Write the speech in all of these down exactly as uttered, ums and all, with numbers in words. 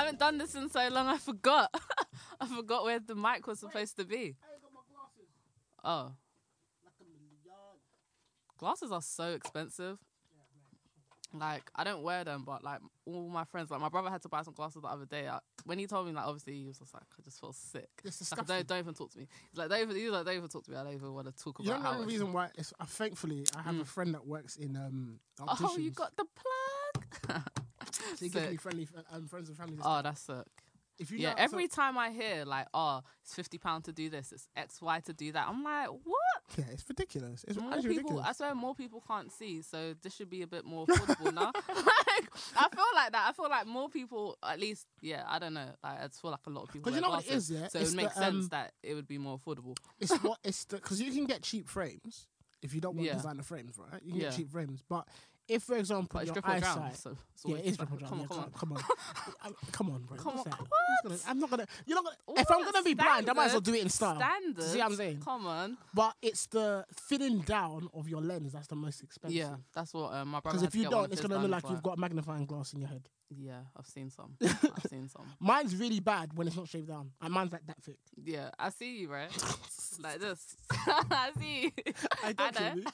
haven't done this in so long. I forgot. I forgot where the mic was supposed to be. I ain't got my glasses. Oh, Like a million. glasses are so expensive. Like, I don't wear them, but like all my friends, like my brother had to buy some glasses the other day. I, when he told me, like, obviously he was just like, I just feel sick. It's Like, disgusting. don't, don't even talk to me. He's like, don't even, he's like, don't even talk to me. I don't even want to talk You about know how. the it- reason why? It's, uh, thankfully, I have Mm. a friend that works in um. Oh, you opticians. got the plug. So he gives Sick. me friendly um, friends and family. Oh, that's sick. If you Yeah, know, every time I hear like, oh, it's fifty pounds to do this, it's X Y to do that. I'm like, what? so, yeah, it's ridiculous. It's More actually people, ridiculous. I swear, more people can't see, so this should be a bit more affordable now. Like, I feel like that. I feel like more people, at least, yeah, I don't know. Like, I just feel like a lot of people. Because you wear know what it glasses, is, yeah. so It's it would make the, sense um, that it would be more affordable. It's what it's the because you can get cheap frames if you don't want Yeah. designer frames, right? You can Yeah. get cheap frames, but if, for example, But it's your drip or eyesight, drown. So it's yeah, always it is drip- drip or drown. Come Yeah, on, come on. come on, I'm- come on, bro. Come What's on. that? What? I'm, just gonna, I'm not gonna. You're not gonna. If I'm What? gonna be blind, I might as well Standard? do it in style. Standards. See what I'm saying? Come on. But it's the thinning down of your lens that's the most expensive. Yeah, that's what um, my brother. Because had if to you get one don't, of it's his gonna done look like for- you've got a magnifying glass in your head. Yeah, I've seen some. I've seen some. Mine's really bad when it's not shaved down. And mine's like that thick. Yeah, I see you, right? Like this. I see you. I don't know. kill me.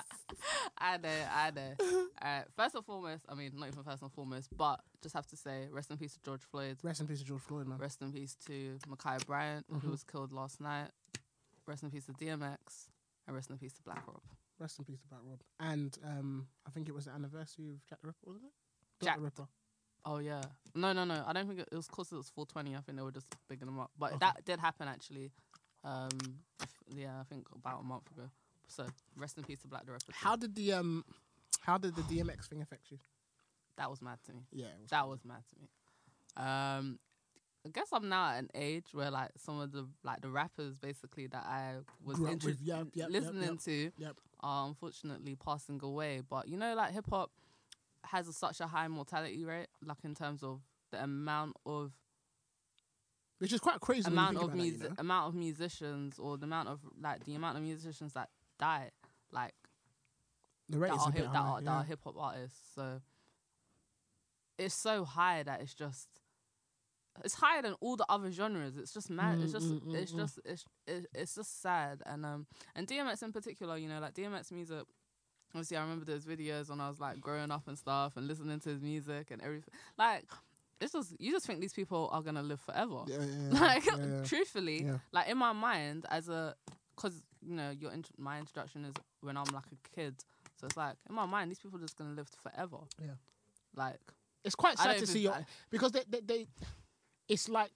I know, I know. Alright, first and foremost, I mean, not even first and foremost, but just have to say, rest in peace to George Floyd. Rest in peace to George Floyd, man. Rest in peace to Makai Bryant, Mhm. who was killed last night. Rest in peace to D M X. And rest in peace to Black Rob. Rest in peace to Black Rob. And um, I think it was the anniversary of Jack the Ripper, wasn't it? Jack the Ripper. Oh, yeah. No, no, no. I don't think it, it was because it was four twenty. I think they were just bigging them up. But Okay. that did happen, actually. Um, if- yeah, I think about a month ago. So, rest in peace to Black the Ripper. too. How did the um, how did the D M X thing affect you? That was mad to me. Yeah, it was That was mad to me. Um, I guess I'm now at an age where like some of the like the rappers basically that I was Grew up intro- with, yep, yep, yep, listening yep. to Yep. are unfortunately passing away. But you know, like hip hop has a, such a high mortality rate, like in terms of the amount of Which is quite crazy. when you amount think of about that, music, you know? amount of musicians, or the amount of like the amount of musicians that die, like The rate that is are a hip, bit that high, are, that yeah. are hip hop artists. So it's so high that it's just it's higher than all the other genres. It's just mad. Mm, it's just mm, mm, it's mm. just it's it, it's just sad. And um and D M X in particular, you know, like D M X music. Obviously, I remember those videos when I was like growing up and stuff, and listening to his music and everything. Like, it's just you just think these people are gonna live forever. Yeah, yeah, yeah, Like, yeah, yeah. truthfully, Yeah. like in my mind, as a, cause you know, your int- my introduction is when I'm like a kid, so it's like in my mind, these people are just gonna live forever. Yeah. Like, It's quite I sad don't to even- see your I- because they, they they it's like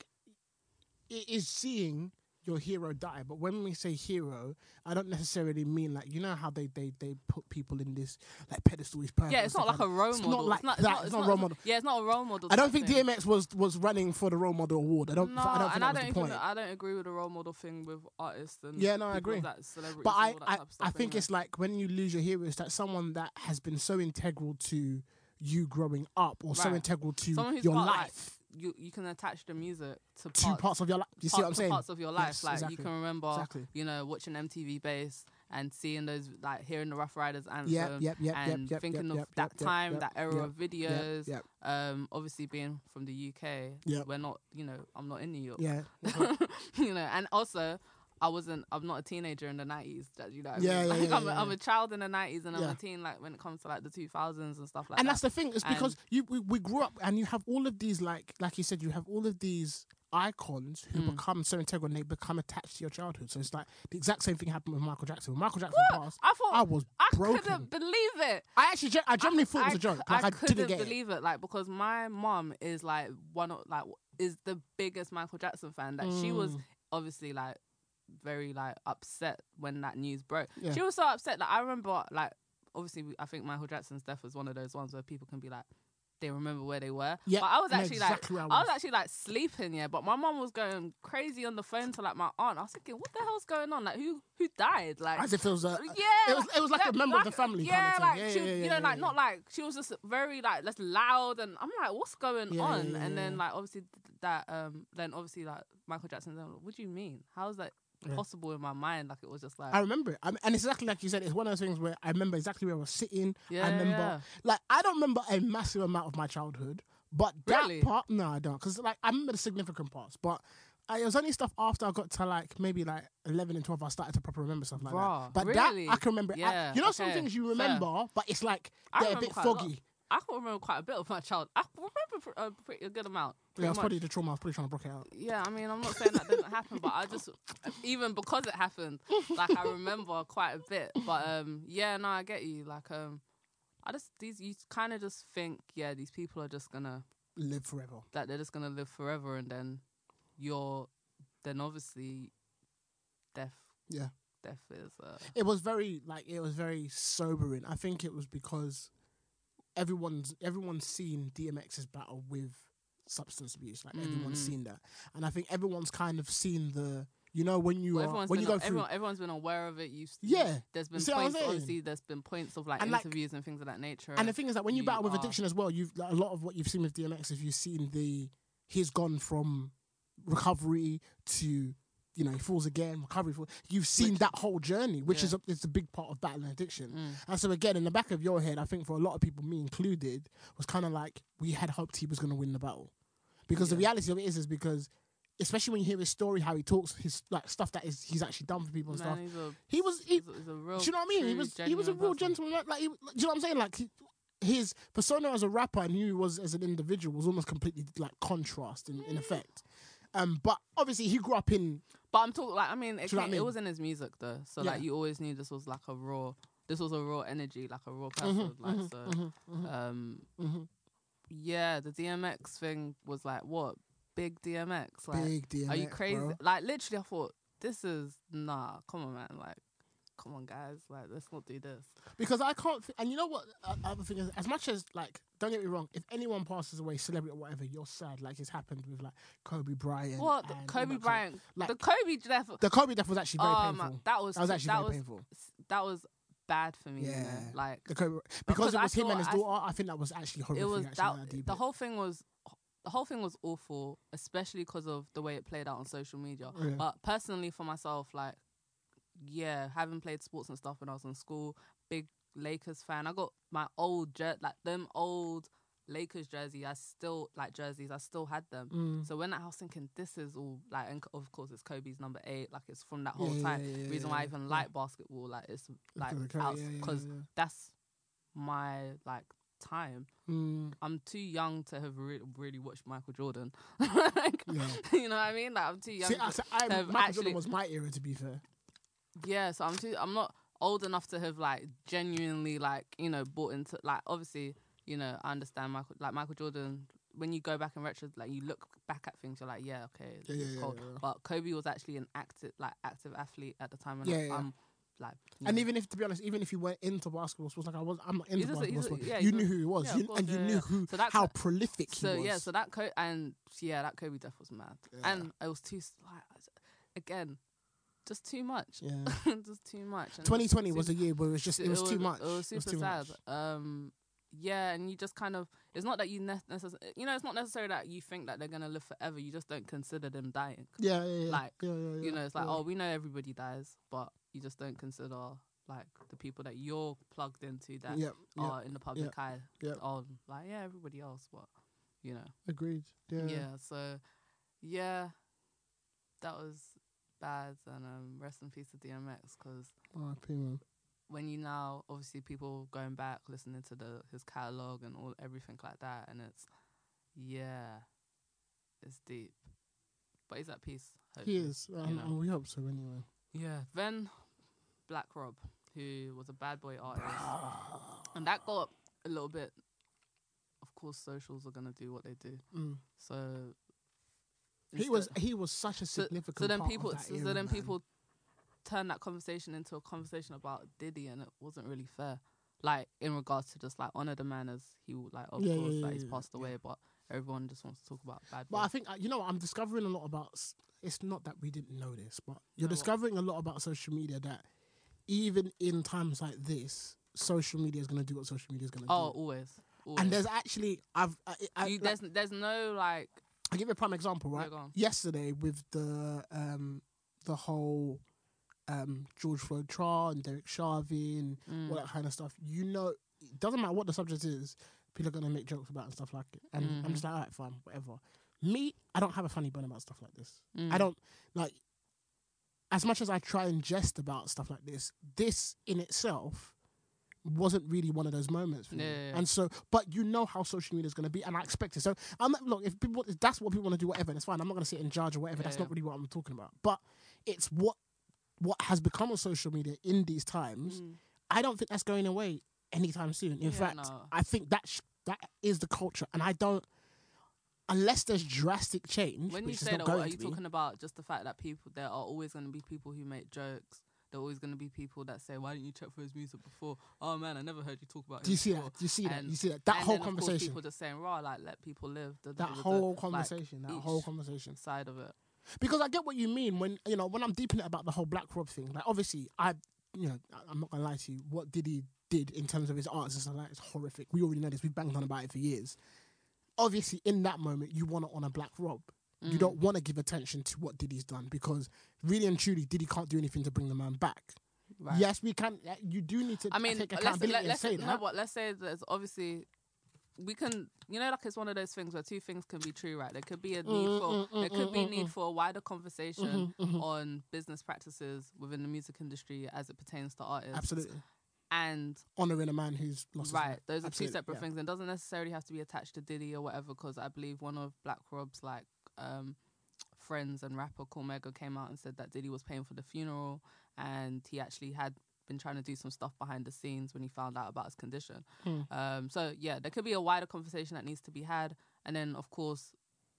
it is seeing your hero die. But when we say hero, I don't necessarily mean like you know how they they, they put people in this like pedestal. Is perfect yeah, and it's not stuff like a role It's model. not like it's not, that. It's not a role model. Yeah, it's not a role model. I don't type think thing. D M X was was running for the role model award. I don't. No, I don't think and that I was don't the even. point. I don't agree with the role model thing with artists and Yeah, no, I people agree. That celebrities But and I all that I, type of I stuff think anyway. it's like when you lose your hero, it's that someone that has been so integral to you growing up, or so Right. integral to Someone who's your got, like, life. you you can attach the music to Two parts, parts of your life. You see parts, what I'm to saying? parts of your life. Yes, like exactly. you can remember, Exactly. you know, watching M T V Base and seeing those, like hearing the Rough Riders anthem, Yep, yep, yep, yep, and yep, thinking yep, of yep, that yep, time, yep, that era yep, of videos. Yep. Um, obviously being from the U K, Yep. we're not, you know, I'm not in New York. Yeah. You know, and also I wasn't, I'm not a teenager in the nineties. That you know, what I Yeah, mean? yeah, like, yeah, I'm, a, yeah, I'm yeah. a child in the nineties, and I'm Yeah. a teen like when it comes to like the two thousands and stuff like And that. that's the thing. It's And- because you we, we grew up and you have all of these like like you said, you have all of these icons who Mm. become so integral and they become attached to your childhood. So it's like the exact same thing happened with Michael Jackson. When Michael Jackson What? passed, I thought I was I broken. couldn't believe it. I actually, gen- I genuinely thought it was a joke. c- Like I, couldn't didn't get it. believe it. Like because my mom is like one of like is the biggest Michael Jackson fan. That she was Mm. obviously like very like upset when that news broke. Yeah. She was so upset that I remember like obviously we- I think Michael Jackson's death was one of those ones where people can be like they remember where they were. Yeah, but I was I know actually exactly like where I I was was. actually like sleeping, yeah. But my mom was going crazy on the phone to like my aunt. I was thinking, what the hell's going on? Like who who died? Like As if it was a, yeah, it was it was like a member of the family. Yeah, kind of like thing. Yeah, she, yeah, was- yeah, you know, yeah, like yeah. not like she was just very like just loud, and I'm like, what's going Yeah, on? yeah, yeah, and then yeah. like obviously th- that um then obviously like Michael Jackson. Then what do you mean? How is that Yeah. possible in my mind? Like it was just like I remember it, I mean, and it's exactly like you said. It's one of those things where I remember exactly where I was sitting. yeah, I remember, yeah. like, I don't remember a massive amount of my childhood, But that Really? part, no, I don't, because like I remember the significant parts, but I, it was only stuff after I got to like maybe like eleven and twelve. I started to proper remember stuff like Bruh, that. But really? that I can remember. I- Yeah, you know, some okay, things you fair. remember, but it's like I they're a remember bit quite a lot. foggy. I can remember quite a bit of my child. I remember pr- a pretty a good amount. Yeah, pretty that's much. probably the trauma. I was probably trying to block it out. Yeah, I mean, I'm not saying that doesn't happen, but I just, even because it happened, like I remember quite a bit. But um, yeah, no, I get you. Like um, I just these you kind of just think, yeah, these people are just gonna Live forever. like they're just gonna live forever, and then you're, then obviously, death. Yeah. Death is. Uh, It was very like it was very sobering. I think it was because everyone's everyone's seen D M X's battle with substance abuse. Like everyone's Mm-hmm. seen that, and I think everyone's kind of seen the. You know when you well, are, everyone's when been you go a- through. everyone, everyone's been aware of it. You've Yeah. There's been You see what I'm points. saying? Obviously, there's been points of like And, like- interviews and things of that nature. And the thing is that when you, you battle with are- addiction as well, you've like, a lot of what you've seen with D M X is you've seen the he's gone from recovery to you know he falls again, recovery. Fall, you've seen Which- that whole journey, which Yeah. is a, it's a big part of battling addiction. Mm. And so again, in the back of your head, I think for a lot of people, me included, was kind of like we had hoped he was going to win the battle, because the Yeah. reality of it is is because. Especially when you hear his story, how he talks, his like stuff that is he's actually done for people and Man, stuff. he's a, He was he, he's a, he's a real. do you know what I mean? He true, was he was a genuine real person. gentleman. Like, he, do you know what I'm saying? Like he, his persona as a rapper and who he was as an individual was almost completely like contrast in, in effect. Um, but obviously he grew up in But I'm talking like I mean, it, Do you know what came- I mean? it was in his music though, so Yeah. like you always knew this was like a raw. This was a raw energy, like a raw Mhm, person. like mhm, so, mhm, mhm, um, mhm. yeah, the D M X thing was like what big D M X. Like, big D M X. are you crazy? bro. Like literally, I thought this is nah. Come on, man. Like, come on, guys. Like, let's not do this. Because I can't. Th- and you know what? Uh, other thing is, as much as like, don't get me wrong. If anyone passes away, celebrity or whatever, you're sad. Like it's happened with like Kobe Bryant. What and all Kobe that Bryant? kind- like- the Kobe death. The Kobe death was actually very Oh painful. man, that was that was actually that very was painful. that was bad for me. You Yeah. know? Like The Kobe, because, Because it I was him and thought- his I- daughter. I, think that was actually horrific. it was actually, that now that I deep the it. whole thing was the whole thing was awful, especially because of the way it played out on social media. Yeah. But personally, for myself, like, yeah, having played sports and stuff when I was in school, big Lakers fan. I got my old jer- like them old Lakers jersey. I still like jerseys. I still had them. Mm. So when I was thinking, this is all like, and c- of course it's Kobe's number eight. Like it's from that whole Yeah, time. yeah, yeah, Reason yeah, why I yeah, even yeah. like basketball, like it's like Because of Kobe, out yeah, yeah, because yeah, yeah. that's my like time. Mm. I'm too young to have re- really watched Michael Jordan. like, Yeah. you know what I mean? Like I'm too young. See, to- I, so I, to have Michael actually- Jordan was my era, to be fair. yeah, so I'm too. I'm not old enough to have like genuinely like you know bought into like obviously you know I understand Michael like Michael Jordan. When you go back in retro, like you look back at things, you're like, yeah, okay, Yeah, it's yeah, yeah, cold. yeah. But Kobe was actually an active, like active athlete at the time, and Yeah, I, yeah. I'm like, you And know, even if, to be honest, even if you went into basketball sports, like I was, I'm not into He's just a- basketball he's a- sports. yeah, you he's knew a- who he was, yeah, you, of course, and you yeah, knew yeah. who So that how co- prolific so he was. yeah, so that Co- and yeah, that Kobe death was mad, Yeah. and it was too s- like again, just too much, yeah. just too much. and twenty twenty just was a year where it was just, it was too much. It was super too sad. much. Um, yeah, and you just kind of, it's not that you ne- necess- you know, it's not necessarily that you think that they're gonna live forever. You just don't consider them dying. Yeah, yeah, yeah. like, yeah, yeah, yeah, You know, it's like, yeah. oh, we know everybody dies, but you just don't consider like the people that you're plugged into that Yep, yep, are in the public eye. yep. On like, yeah, everybody else, but you know, agreed. Yeah. yeah. So, yeah, that was bad, and um, rest in peace to D M X because. R I P, man. When you now obviously people going back listening to the his catalog and all everything like that, and it's yeah, it's deep, but he's at peace. He hopefully, is. you Um, know. and we hope so anyway. Yeah. Then Black Rob, who was a bad boy artist, and that got a little bit. Of course, socials are gonna do what they do. Mm. So He instead- was he was such a so, significant so then part people of that so, era, so then man. people turned that conversation into a conversation about Diddy, and it wasn't really fair. Like in regards to just like honor the man as he would like of Yeah, course yeah, like yeah, he's yeah, passed yeah. away, but everyone just wants to talk about bad. But boy. I think uh, you know what, I'm discovering a lot about. s- It's not that we didn't know this, but you're No, what? discovering a lot about social media that even in times like this, social media is going to do what social media is going to oh do. always, always. And there's actually I've I, I, you, like, there's there's no like I'll give you a prime example, Yeah, right? go on. Yesterday with the um the whole um George Floyd trial and Derek Chauvin and mm, all that kind of stuff. You know, it doesn't matter what the subject is. people are gonna make jokes about and stuff like it. And Mhm. I'm just like, all right, fine, whatever. Me, I don't have a funny bone about stuff like this. Mm. I don't like. As much as I try and jest about stuff like this, this in itself wasn't really one of those moments for me. Yeah, yeah, yeah. And so, but you know how social media is going to be, and I expect it. So I'm not, look, if people, if that's what people want to do, whatever, that's fine. I'm not going to sit and judge or whatever. Yeah, that's yeah. not really what I'm talking about. But it's what what has become of social media in these times. Mm. I don't think that's going away anytime soon. In Yeah, fact, no. I think that sh- that is the culture, and I don't. Unless there's drastic change, When you which is say not that, going what, are you to be, talking about just the fact that people, there are always going to be people who make jokes. There are always going to be people that say, "Why didn't you check for his music before?" Oh man, I never heard you talk about. do you him see before. that? Do you see that? And- You see that? That and whole then, of course, conversation. people just saying, "Raw, like let people live." Da, da, That da, da, whole like, conversation. that whole each conversation. side of it. Because I get what you mean when you know when I'm deep in it about the whole Black Rob thing. Like obviously, I you know I- I'm not gonna lie to you. What Diddy did in terms of his arts and stuff like that is horrific. We already know this. We've banged on about it for years. Obviously, in that moment, you want to honor Black Rob. You Mm. don't want to give attention to what Diddy's done because really and truly, Diddy can't do anything to bring the man back. Right. Yes, we can. uh, You do need to I mean, take let's, accountability let, and let's say you know that. what? Let's say there's obviously we can, you know, like it's one of those things where two things can be true, right? There could be a need Mm, for mm, mm, there could mm, be mm, need mm. for a wider conversation Mhm, mhm. on business practices within the music industry as it pertains to artists. Absolutely, And honoring a man who's lost his right, life. those are two Absolutely, separate yeah. things, and doesn't necessarily have to be attached to Diddy or whatever. Because I believe one of Black Rob's like um, friends and rapper Cormega came out and said that Diddy was paying for the funeral, and he actually had been trying to do some stuff behind the scenes when he found out about his condition. Hmm. Um, so yeah, there could be a wider conversation that needs to be had, and then of course,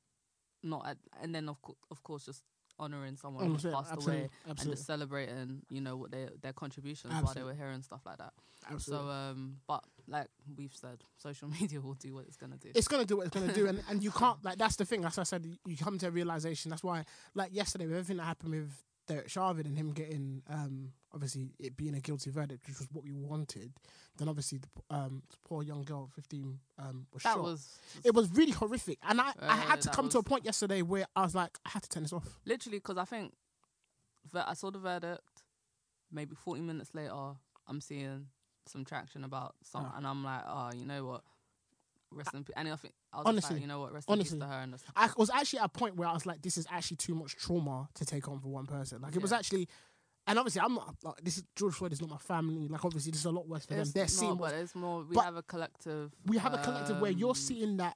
not at, and then of co- of course just honoring someone Um, who's yeah, passed absolutely, away and absolutely, just celebrating, you know, what their their contributions while they Absolutely. were here and stuff like that. absolutely. So um, but like we've said, social media will do what it's gonna do. It's gonna do what it's gonna do, and, and you can't like that's the thing. As I said, you, you come to a realization. That's why, like yesterday, with everything that happened with Derek Chauvin and him getting, um, obviously it being a guilty verdict, which was what we wanted. Then obviously the um, poor young girl, fifteen, um, was that shot. was It was really horrific, and I, I Uh, had to that come to a was- point yesterday where I was like, I had to turn this off. literally because I think that I saw the verdict. Maybe forty minutes later, I'm seeing some traction about some, Ah. and I'm like, oh, you know what? Rest in peace. And I think I was just Honestly, like, you know what? Rest in honestly. peace to her. And the, I was actually at a point where I was like, this is actually too much trauma to take on for one person. Like it was Yeah. actually, and obviously I'm not. Like, this is George Floyd is not my family. Like obviously this is a lot worse for them. it's They're not, seeing but what it's more. We but have a collective. we have a collective where you're um, seeing that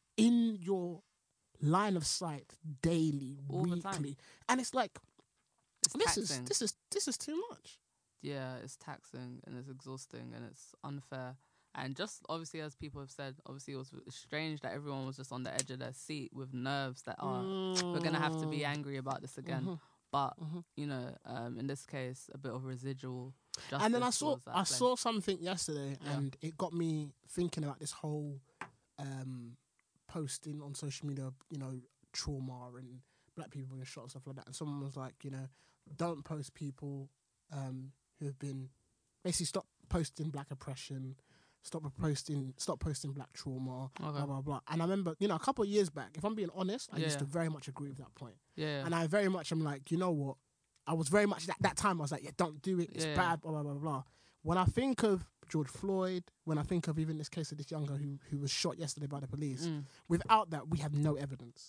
in your line of sight daily, All the time. weekly, and it's like It's this is taxing. this is this is too much. Yeah, it's taxing and it's exhausting and it's unfair. And just obviously, as people have said, obviously it was strange that everyone was just on the edge of their seat with nerves that are we're gonna have to be Mm. angry about this again. Mhm. But Mhm. you know, um, in this case, a bit of residual justice. And then I saw was at I play. saw something yesterday, Yeah. and it got me thinking about this whole um, posting on social media. You know, trauma and black people being shot and stuff like that. And someone was like, you know, don't post people um, who have been basically stop posting black oppression. Stop posting, stop posting black trauma, Okay. blah blah blah. And I remember, you know, a couple of years back, if I'm being honest, I Yeah, used to yeah. very much agree with that point. Yeah, And I very much am like, you know what? I was very much that that time. I was like, yeah, don't do it. It's Yeah. bad. Blah blah blah blah. When I think of George Floyd, when I think of even this case of this young girl who who was shot yesterday by the police, Mm. without that, we have no evidence,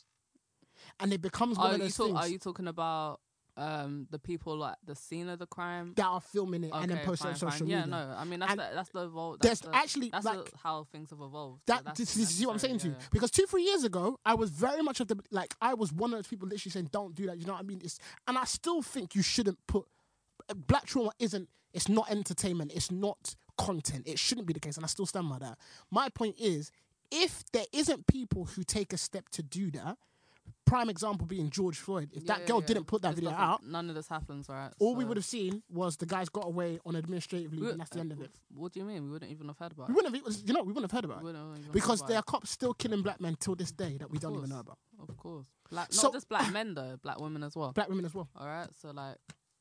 and it becomes one Are of you those talk, things Are you talking about um, the people at the scene of the crime? that are filming it and then Okay, post it fine, on social fine. media. Yeah, no. I mean, that's And the, that's the evol- That's There's the, actually that's like the, how things have evolved. So that. that's This, this, you see what I'm saying to necessary, you? Because two, three years ago, I was very much of the like. I was one of those people literally saying, "Don't do that." You know what I mean? It's, and I still think you shouldn't put black trauma. Isn't it's not entertainment. It's not content. It shouldn't be the case, and I still stand by that. My point is, if there isn't people who take a step to do that, prime example being George Floyd. If Yeah, that yeah, girl yeah. didn't put that This video doesn't- out, none of this happens, right? all we So- would have seen was the guys got away on administrative leave, We- and that's the end of it. What do you mean? We wouldn't even have heard about We it. wouldn't have, it was- you know, we wouldn't have heard about We it wouldn't have even because heard there are about cops still killing black men till this day that we don't even course. know about. it. Of course. Black, So- not just black men though, black women as well. Black women as well. All right. So like,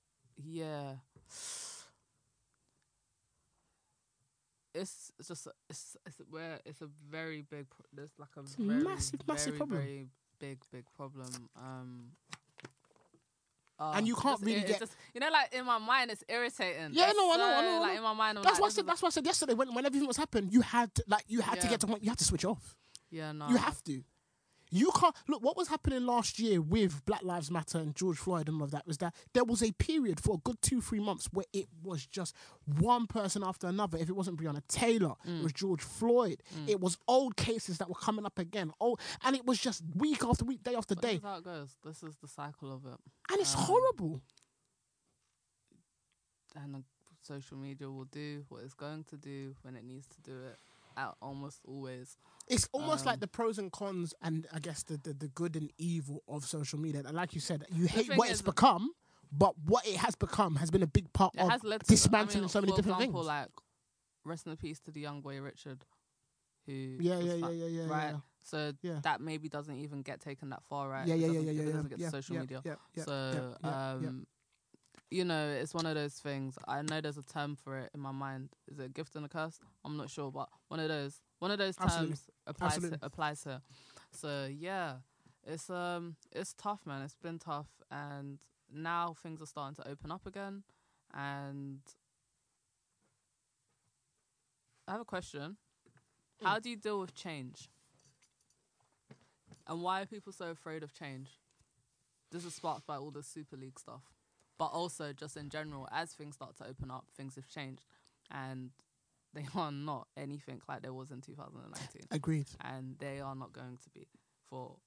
yeah. It's it's just it's it's where it's a very big pro- there's like a It's a very, massive, massive very, problem. very big big problem. Um, Oh, and you it's can't just- really it's get. just, you know, like in my mind, it's irritating. Yeah, It's no, I know, I so, know, I Like know. in my mind, I'm That's like, what I this said. is- That's what I said yesterday. When when everything was happening, you had to, like you had to Yeah. get to point. You had to switch off. Yeah, no. You have to. You can't look. What was happening last year with Black Lives Matter and George Floyd and all of that was that there was a period for a good two, three months where it was just one person after another. If it wasn't Breonna Taylor, Mm. it was George Floyd. It was old cases that were coming up again. Oh, and it was just week after week, day after But this day, is how it goes. This is the cycle of it. and it's Um, horrible. And uh, social media will do what it's going to do when it needs to do it. Out almost always. It's almost like Um, the pros and cons, and I guess the, the, the good and evil of social media. And like you said, you hate thing what is- it's become, but what it has become has been a big part It of has led to dismantling I mean, so many for different example, things. Like, rest in peace to the young boy Richard, who Yeah, was yeah, yeah, fu- yeah, yeah, right. yeah. So Yeah. that maybe doesn't even get taken that far, right? Yeah, It yeah, yeah, doesn't- yeah, it yeah, doesn't yeah, get yeah, to social yeah, media. yeah, yeah, so, yeah, yeah, um, yeah. you know, it's one of those things. I know there's a term for it in my mind. Is it a gift and a curse? I'm not sure, but one of those, one of those terms Absolutely. applies Absolutely. to, applies here. So yeah, it's um, it's tough, man. It's been tough, and now things are starting to open up again. And I have a question: Mm. How do you deal with change? And why are people so afraid of change? This is sparked by all the Super League stuff. But also, just in general, as things start to open up, things have changed. And they are not anything like there was in two thousand nineteen. Agreed. And they are not going to be for...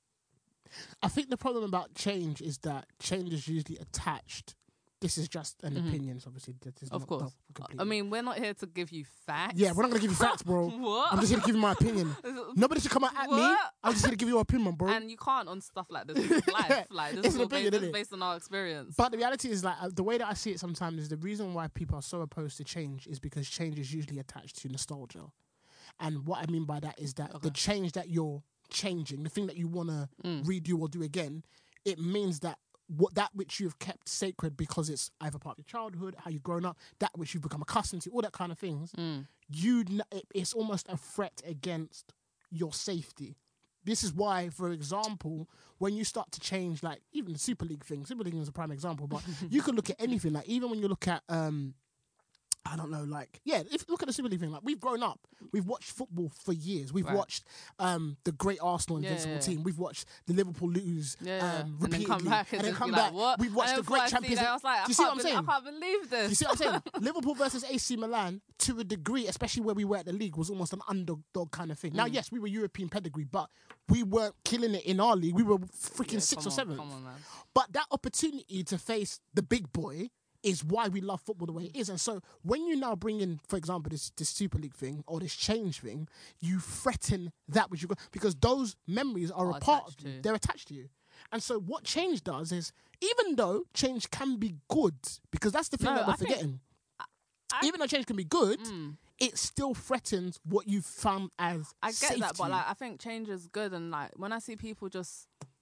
I think the problem about change is that change is usually attached. This is just an Mhm. opinion, so obviously. That is Of not, course. not completely. I mean, we're not here to give you facts. yeah, we're not gonna give you facts, bro. What? I'm just here to give you my opinion. Nobody should come out at me. What? I'm just here to give you your opinion, bro. And you can't on stuff like this. This is life. Like, this It's is an all based, opinion, this is innit? based on our experience. But the reality is, like, uh, the way that I see it sometimes is the reason why people are so opposed to change is because change is usually attached to nostalgia. And what I mean by that is that Okay. the change that you're changing, the thing that you want to Mm. redo or do again, it means that what that which you've kept sacred because it's either part of your childhood, how you've grown up, that which you've become accustomed to, all that kind of things, Mm. you kn- it, it's almost a threat against your safety. This is why, for example, when you start to change, like even the Super League thing, Super League is a prime example, but you could look at anything, like even when you look at, um, I don't know, like, yeah, if look at the Super League thing, like we've grown up, we've watched football for years, we've Right. watched um, the great Arsenal Yeah, invincible yeah, yeah. team, we've watched the Liverpool lose Yeah, yeah. um, and then repeatedly, come back and, and then just come be back. like, what? We've watched And the then great before I see Champions that, League. I was like, Do I you see what can't I'm believe- saying? I can't believe this. Do you see what I'm saying? Liverpool versus A C Milan, to a degree, especially where we were at the league, was almost an underdog kind of thing. Now, Mm. yes, we were European pedigree, but we weren't killing it in our league. We were freaking Yeah, sixth come or on, seventh. Come on, man. But that opportunity to face the big boy is why we love football the way it is. And so when you now bring in, for example, this, this Super League thing or this change thing, you threaten that which you got, because those memories are Are a part of attached you. to you. They're attached to you. And so what change does is, even though change can be good, because that's the thing No, that we're I think- forgetting, I- even though change can be good, Mm. it still threatens what you found as I get safe that, to but you. like I think change is good, and like when I see people just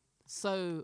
so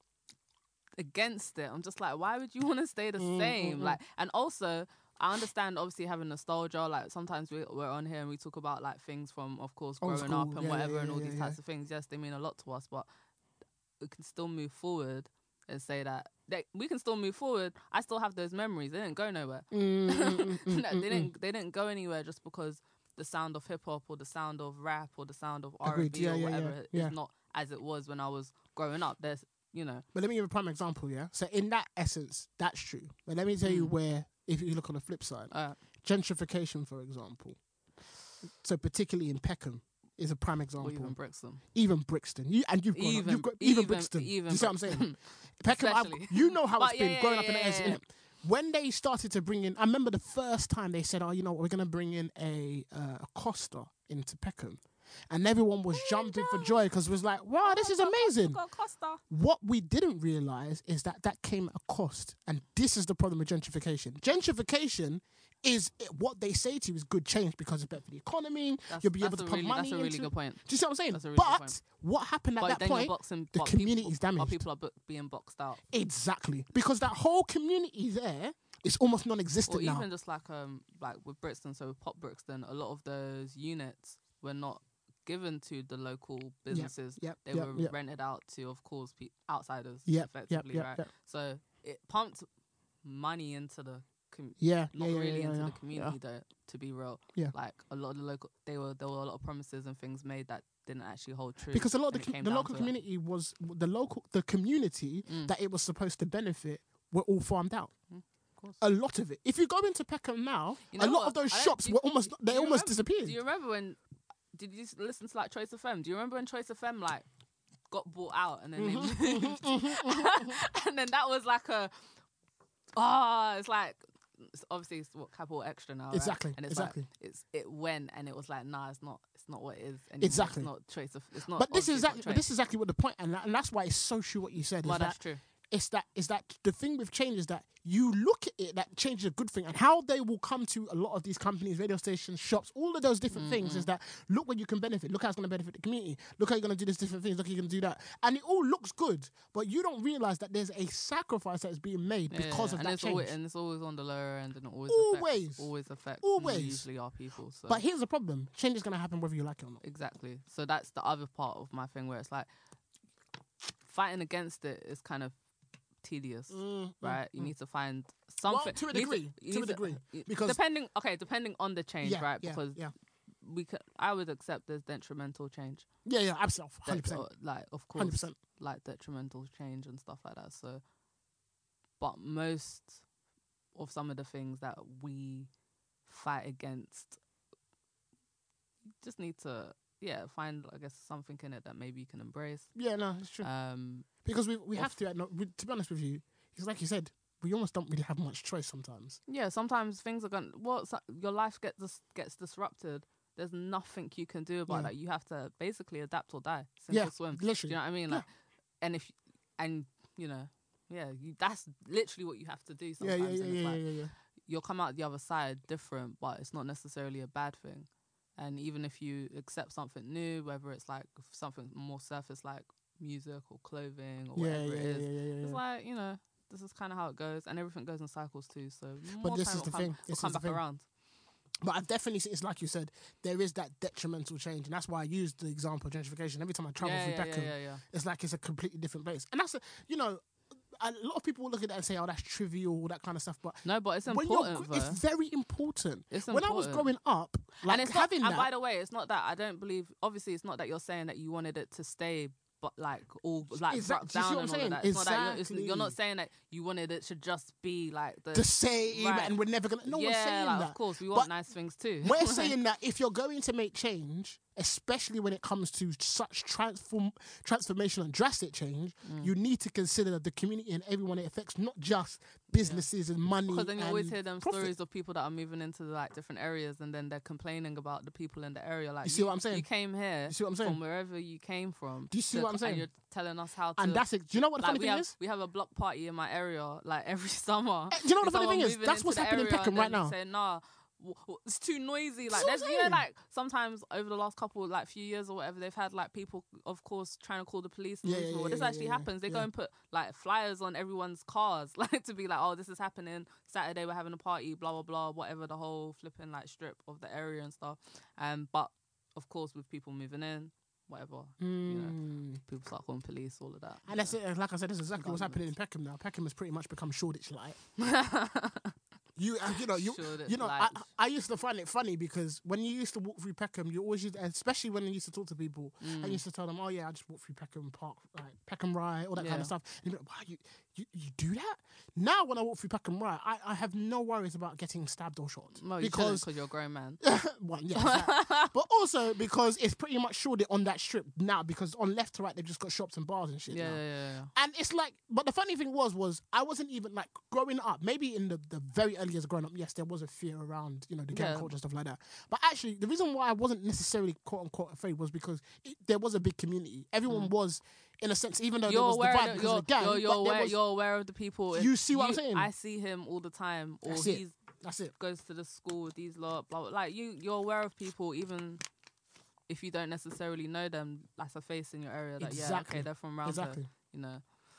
against it, I'm just like, why would you want to stay the Mm, same? mm, mm. Like, and also I understand obviously having nostalgia. Like sometimes we we're on here and we talk about like things from, of course, Old growing school, up and yeah, whatever, yeah, and all yeah, these yeah, types of things. Yes, they mean a lot to us, but we can still move forward and say that they, we can still move forward. I still have those memories. They didn't go nowhere. Mm, mm, mm, mm, No, mm, they mm. didn't. They didn't go anywhere just because the sound of hip hop or the sound of rap or the sound of R and Agreed. B Yeah, or yeah, yeah, whatever yeah. is not as it was when I was growing up. There's, you know, But let me give a prime example, yeah? So in that essence, that's true. But let me tell you Mm. where, if you look on the flip side, uh, gentrification, for example, so particularly in Peckham, is a prime example. or even Brixton. Even Brixton. You, and you've gone up, Even- you've got, even, even- Brixton. even Do you see what I'm Brixton. saying? Peckham, I've, Especially. you know how it's But been yeah, growing yeah, up in the yeah, area, yeah. innit? When they started to bring in, I remember the first time they said, oh, you know what, we're going to bring in a, uh, a Costa into Peckham. And everyone was jumping for joy because it was like, wow, this is amazing. Got Costa. What we didn't realize is that that came at a cost. And this is the problem with gentrification. Gentrification is what they say to you is good change because it's better for the economy. That's, You'll be that's able to a put really, money That's a really into. good point. Do you see what I'm saying? That's a really good But point. what happened at But that then point? you're boxing, the but community's people, damaged. But people are bu- being boxed out. Exactly. Because that whole community there is almost non-existent Or now. even just like um like with Brixton, so with Pop Brixton, a lot of those units were not given to the local businesses. Yep, They yep, were yep. rented out to, of course, pe- outsiders, Yep, yep, effectively, yep, right? yep. So it pumped money into the com- Yeah, not yeah, yeah, really yeah, into yeah, the community yeah. though, to be real. Yeah. Like a lot of the local, they were there were a lot of promises and things made that didn't actually hold true. Because a lot of when the, it com- came the down local to it. community was the local the community Mm. that it was supposed to benefit were all farmed out. Mm, of course. A lot of it. If you go into Peckham now, You a know lot what? of those I don't- shops do you- were almost do they you almost remember- disappeared. Do you remember when? Did you s- listen to like Choice F M? Do you remember when Choice F M like got bought out and then Mm-hmm, they moved, and then that was like a, ah, oh, it's like it's obviously it's what Capital Extra now, right? Exactly, And it's exactly. like it's it went and it was like nah, it's not, it's not what it is anymore. Exactly. It's not Choice of, it's not. But this obviously is it's not exactly but Choice. this is exactly what the point, and, that, and that's why it's so true what you said. Is Well, that that's true. it's that is that the thing with change is that you look at it, that change is a good thing, and how they will come to a lot of these companies, radio stations, shops, all of those different Mm-hmm. things is that look where you can benefit, look how it's going to benefit the community, look how you're going to do these different things, look how you're going to do that, and it all looks good, but you don't realize that there's a sacrifice that is being made Yeah, because yeah. of and that it's change. always, and it's always on the lower end, and it always Always. affects, always affects Always. usually our people. So. But here's the problem: change is going to happen whether you like it or not. Exactly. So that's the other part of my thing where it's like fighting against it is kind of tedious, Mm, right? You mm. need to find something. to a you need degree, you to a need degree, y- because- depending, okay, depending on the change, Yeah, right? yeah, Because yeah, we could, I would accept there's detrimental change, yeah, yeah, absolutely, that- hundred percent, uh, like of hundred course, percent. like detrimental change and stuff like that. So, but most of some of the things that we fight against, you just need to, yeah, find, I guess, something in it that maybe you can embrace. Yeah, no, it's true. Um, Because we we Of- have to. No, we, to be honest with you, it's like you said, we almost don't really have much choice sometimes. yeah, sometimes things are going. Well, so, your life gets dis- gets disrupted. There's nothing you can do about Yeah. that. You have to basically adapt or die. Simple Yeah, swim. Do literally. you know what I mean? Yeah. Like, and if and you know, yeah, you, that's literally what you have to do Yeah, sometimes. yeah, yeah, and it's yeah, like yeah, yeah. you'll come out the other side different, but it's not necessarily a bad thing. And even if you accept something new, whether it's like something more surface like music or clothing or Yeah, whatever yeah, it is, yeah, yeah, yeah, it's yeah. like, you know, this is kind of how it goes, and everything goes in cycles too. So, But more this time is will the come, thing, will this come is the back thing. around. But I've definitely seen, it's like you said, there is that detrimental change, and that's why I use the example of gentrification. Every time I travel Yeah, through yeah, yeah, Peckham, yeah, yeah. it's like it's a completely different place, and that's a, you know, a lot of people will look at that and say, "Oh, that's trivial," all that kind of stuff. But No, but it's when you're, important. gr- it's though. very important. It's When I was important. growing up, like and it's not, having and that, by the way, it's not that I don't believe. Obviously, it's not that you're saying that you wanted it to stay, but like all like Exact- rock do you see down what and I'm all saying? of that. It's not that you're, it's, Exactly. you're not saying that you wanted it to just be like the, the same, Right. and we're never gonna. No yeah, one's saying like, that. Of course, we want But nice things too. We're saying that if you're going to make change, especially when it comes to such transform transformational and drastic change, Mm. you need to consider the community and everyone it affects, not just businesses and money. Because then you always and hear them profit. stories of people that are moving into like different areas, and then they're complaining about the people in the area. Like, You see what I'm saying? You came here You see what I'm saying? from wherever you came from. Do you see to what I'm co- saying? And you're telling us how to. And that's it. Do you know what the like funny we thing have, is? we have a block party in my area like every summer. Eh, do you know what the There's funny someone thing is? moving That's into what's the happening in area Peckham and right then now. Saying, nah, w- w- it's too noisy. Like, See what there's, I'm you know, saying? like sometimes over the last couple, like few years or whatever, they've had like people, of course, trying to call the police. And Yeah, all yeah, this. yeah, Well, this yeah, actually yeah, happens. They go yeah. and put like flyers on everyone's cars, like to be like, oh, this is happening. Saturday we're having a party, blah blah blah, whatever. The whole flipping like strip of the area and stuff. Um, but of course, with people moving in, whatever, you know, Mm. people start calling police, all of that. And that's it. Like I said, that's exactly what's happening in Regardless. Peckham now. Peckham has pretty much become Shoreditch light. it. You, uh, you know, you, Shoreditch you know, I, lights. I used to find it funny because when you used to walk through Peckham, you always used, especially when you used to talk to people, Mm. I used to tell them, "Oh yeah, I just walked through Peckham Park, like Peckham Rye, all that kind Yeah. of stuff." And you'd be like, "Wow, you, you, you do that?" Now, when I walk through Peckham Rye, I, I have no worries about getting stabbed or shot No, you because, because you're a grown man. one, yeah, exactly. But also because it's pretty much Shoreditch on that strip now. Because on left to right, they've just got shops and bars and shit. Yeah, now. yeah, yeah, yeah. And it's like, but the funny thing was, was I wasn't even like growing up. Maybe in the, the very early years of growing up, yes, there was a fear around, you know, the gang Yeah. culture and stuff like that. But actually, the reason why I wasn't necessarily quote unquote afraid was because it, there was a big community. Everyone was, in a sense, even though there You're was aware, divide of, because you're, of the gang. you're, you're, but there aware, was, you're aware of the people. You see what I'm saying? I see him all the time, or That's it. he that's it. goes to the school with these lot. Blah, blah. Like you, you're aware of people, even if you don't necessarily know them. That's a face in your area. That yeah, Exactly. okay, they're from around Exactly. there. You know.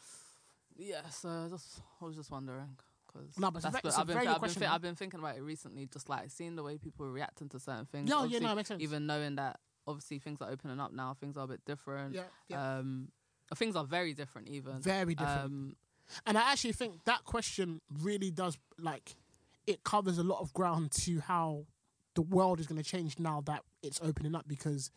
Yeah. So I just, I was just wondering. Cause No, but it's a that's ve- good. it's a I've been, very thi- good I've been, question, thi- man. I've been thinking about it recently, just like seeing the way people are reacting to certain things. Yeah, yeah, Obviously, no, it makes sense. Even knowing that obviously things are opening up now, things are a bit different. Yeah, yeah. Um, things are very different even. Very different. Um, And I actually think that question really does, like, it covers a lot of ground to how the world is going to change now that it's opening up, because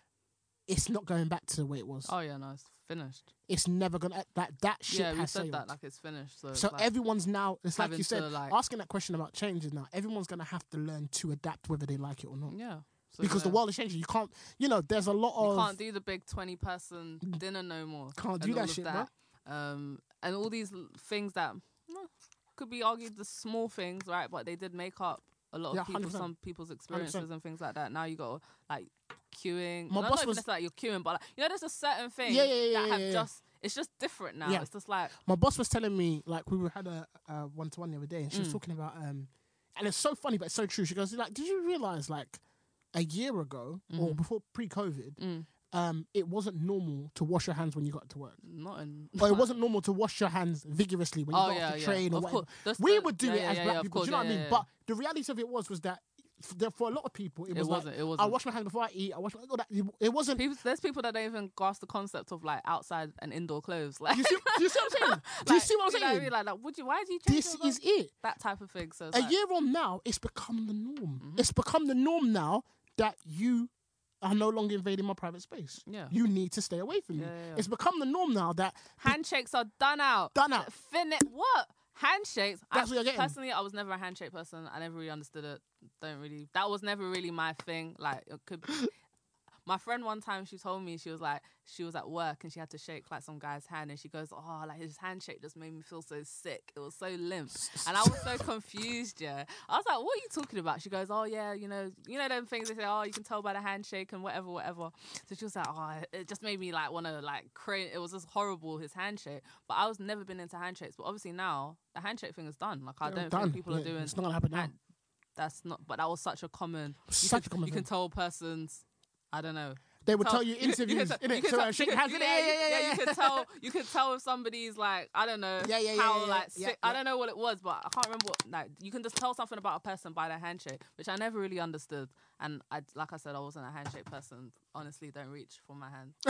it's not going back to the way it was. Oh yeah, no, it's finished. It's never going to, that, that ship Yeah, we has said sailed. that like it's finished. So, So it's like, everyone's now, it's like having you said, to, like- asking that question about changes now, everyone's going to have to learn to adapt whether they like it or not. yeah. So, Because you the know, world is changing. You can't, you know, there's a lot you of... can't do the big twenty person dinner no more. Can't and do that all of shit, that. Um, and all these l- things that well, could be argued the small things, right? But they did make up a lot of Yeah, people, one hundred percent. some people's experiences one hundred percent. and things like that. Now you got like queuing. My not boss even was- necessarily like you're queuing, but like, you know, there's a certain thing Yeah, yeah, yeah, that yeah, have yeah. just. It's just different now. Yeah. It's just like My boss was telling me, like, we were- had a uh, one-to-one the other day, and she was Mm. talking about, um, and it's so funny, but it's so true. She goes, like, did you realise, like, a year ago, or Mhm. before pre-COVID, mm, um, it wasn't normal to wash your hands when you got to work. not in. Or it wasn't normal to wash your hands vigorously when you Oh got yeah, off the yeah. train or Of whatever. course. That's We the- would do yeah, it yeah, as yeah, black yeah, of people. course, Do you know what yeah, I mean? yeah, yeah. But the reality of it was, was that f- there- for a lot of people, it It was like, wasn't. It wasn't. I wash my hands before I eat. I wash my, all that. It wasn't. People, there's people that don't even grasp the concept of like outside and indoor clothes. Like, Do you see, do you see what I'm saying? Do you like, see what I'm you know saying? I mean? Like, like, would you? Why do you change This all is those- it. that type of thing? So it's A like, year on now, it's become the norm. Mhm. It's become the norm now that you are no longer invading my private space. yeah, You need to stay away from me. Yeah, yeah, yeah. It's become the norm now that handshakes are done out. done out. Fin what? Handshakes. That's I, what you're getting. Personally, I was never a handshake person. I never really understood it. Don't really. That was never really my thing. Like, it could. My friend one time, she told me, she was like, she was at work and she had to shake like some guy's hand, and she goes, oh, like his handshake just made me feel so sick. It was so limp, and I was so confused. Yeah, I was like, what are you talking about? She goes, oh yeah, you know, you know them things they say, oh, you can tell by the handshake and whatever, whatever. So she was like, oh, it just made me like want to like crane. It was just horrible, his handshake. But I was never been into handshakes. But obviously now the handshake thing is done. Like I Yeah, don't done. think people Yeah, are doing. It's not gonna happen now. hand- That's not. But that was such a common. You Such can, a common You thing. can tell a person's. I don't know. They would tell- tell you you can- you can interviews, tell- innit? you can So tell- uh, shake you hands, can- innit? Yeah, yeah, yeah, yeah. You can tell. You can tell if somebody's like, I don't know. Yeah, yeah, yeah, How yeah, like yeah, sick. yeah. I don't know what it was, but I can't remember. What, like you can just tell something about a person by their handshake, which I never really understood. And I, like I said, I wasn't a handshake person. Honestly, don't reach for my hand.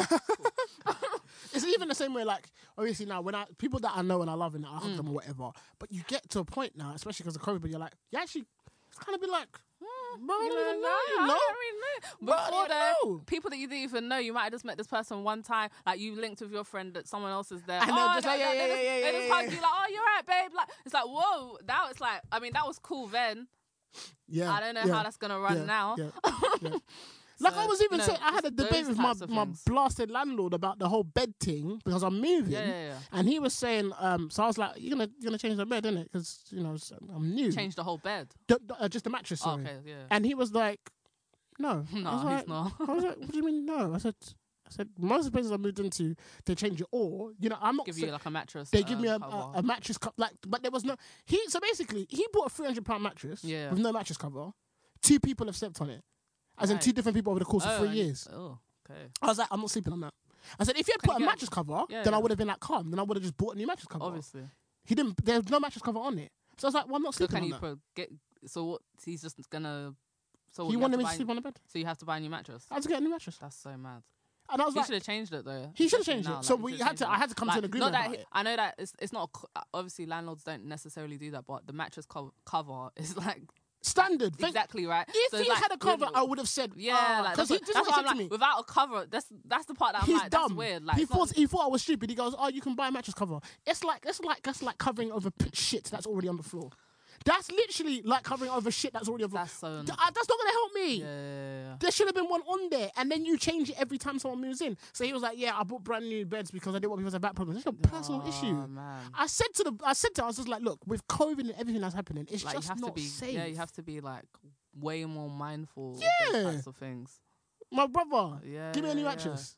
It's even the same way, like, obviously now, when I, people that I know and I love and I hug Mm. them or whatever, but you get to a point now, especially because of COVID, but you're like, you actually kind of be like, bro, I You don't even know, know, I you don't know? really know. Bro, I Before don't that, know. people that you didn't even know, you might have just met this person one time. Like you linked with your friend that someone else is there. And they're oh, just they, like, yeah, they, yeah, they just, yeah, they yeah, just yeah, hug yeah. you like, oh, you're right, babe. Like it's like, whoa. Now it's like, I mean, that was cool then. Yeah. I don't know yeah, how that's gonna run yeah, now. yeah, yeah. Like So, I was even you know, saying, I had a it's those debate with my, types of my things. blasted landlord about the whole bed thing because I'm moving. Yeah, yeah, yeah. And he was saying, um, so I was like, you're gonna you're gonna change the bed, innit? Because you know s- I'm new. Change the whole bed. D- d- uh, just the mattress, Oh, sorry. okay, yeah. And he was like, no. No, I was he's like, not. I was like, what do you mean no? I said, I said most of the places I moved into, they change it all. You know, I'm not. Give sa- you like a mattress. they give um, me a, a, cover. a mattress cup, like, but there was no. He so basically he bought a three hundred pound mattress Yeah. with no mattress cover. Two people have slept on it, as in Right. two different people over the course Oh, of three and- years. Oh, okay. I was like, I'm not sleeping on that. I said, if you had Can put you a get- mattress cover, Yeah, then I yeah. would have been like, calm. Then I would have just bought a new mattress cover. Obviously. He didn't. There's no mattress cover on it. So I was like, well, I'm not So sleeping can on you that. pro- get? So what? He's just gonna. So what, He you have wanted to me buy to sleep on the bed. So you have to buy a new mattress. I had to get a new mattress, That's so mad. and I was He like, should have changed it though. He should have especially changed it. now, So like, he we should've had to- changed I it. had to come to an Like, agreement Not that about he- it. I know that it's it's not a co- uh, obviously landlords don't necessarily do that, but the mattress co- cover is like standard. Think- exactly right. If So he it's like, had a cover, with- I would have said, yeah, like because that's, he what, just that's what why he I'm said like to me. without a cover. That's that's the part that I'm He's like dumb. that's weird. Like he it's not- thought he thought I was stupid. He goes, "Oh, you can buy a mattress cover." It's like it's like that's like covering over p- shit that's already on the floor. That's literally like covering over shit that's already on the floor. that's so. Th- uh, That's not gonna help Yeah, me. yeah, yeah, yeah. There should have been one on there, and then you change it every time someone moves in. So he was like, "Yeah, I bought brand new beds because I didn't want people to have back problems." That's a personal Oh, issue. man. I said to the, I said to, her, I was just like, "Look, with COVID and everything that's happening, it's Like you just have not to be, safe." yeah, you have to be like way more mindful of Yeah. those types of things. My brother, Yeah, give me a new yeah, yeah. mattress.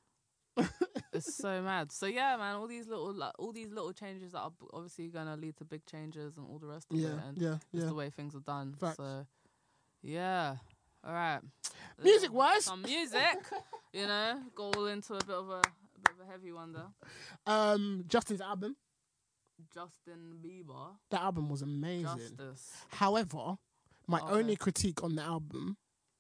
It's so mad. So yeah, man, all these little, like, all these little changes that are b- obviously gonna lead to big changes and all the rest of Yeah, it, and yeah, just yeah. the way things are done. Facts. So yeah, all right. Music wise, Some music, you know, go all into a bit of a, a bit of a heavy one there. um, Justin's album, Justin Bieber, that album was amazing. Justice. However, my Okay. only critique on the album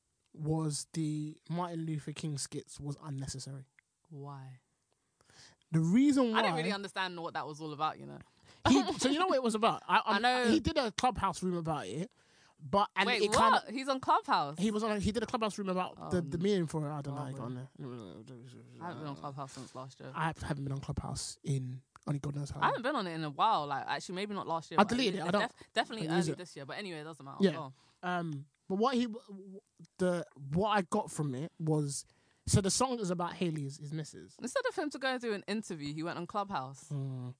was the Martin Luther King skits was unnecessary. Why? The reason why I didn't really understand what that was all about. You know. He, so you know what it was about? I, I um, know- he did a Clubhouse room about it, but and Wait, it what? kind of He's on Clubhouse. he was on. A, he did a Clubhouse room about the, Um, the meaning for it. I don't know how he got probably. on there. I haven't been on Clubhouse since last year. I haven't been on Clubhouse in only God knows how. I haven't been on it in a while. Like, actually, maybe not last year. I but deleted it. I don't- definitely I use early it. this year. But anyway, it doesn't matter. Yeah. Go on. Um, but what he the what I got from it was so the song is about Haley's his missus. Instead of him to go and do an interview, he went on Clubhouse. Mm.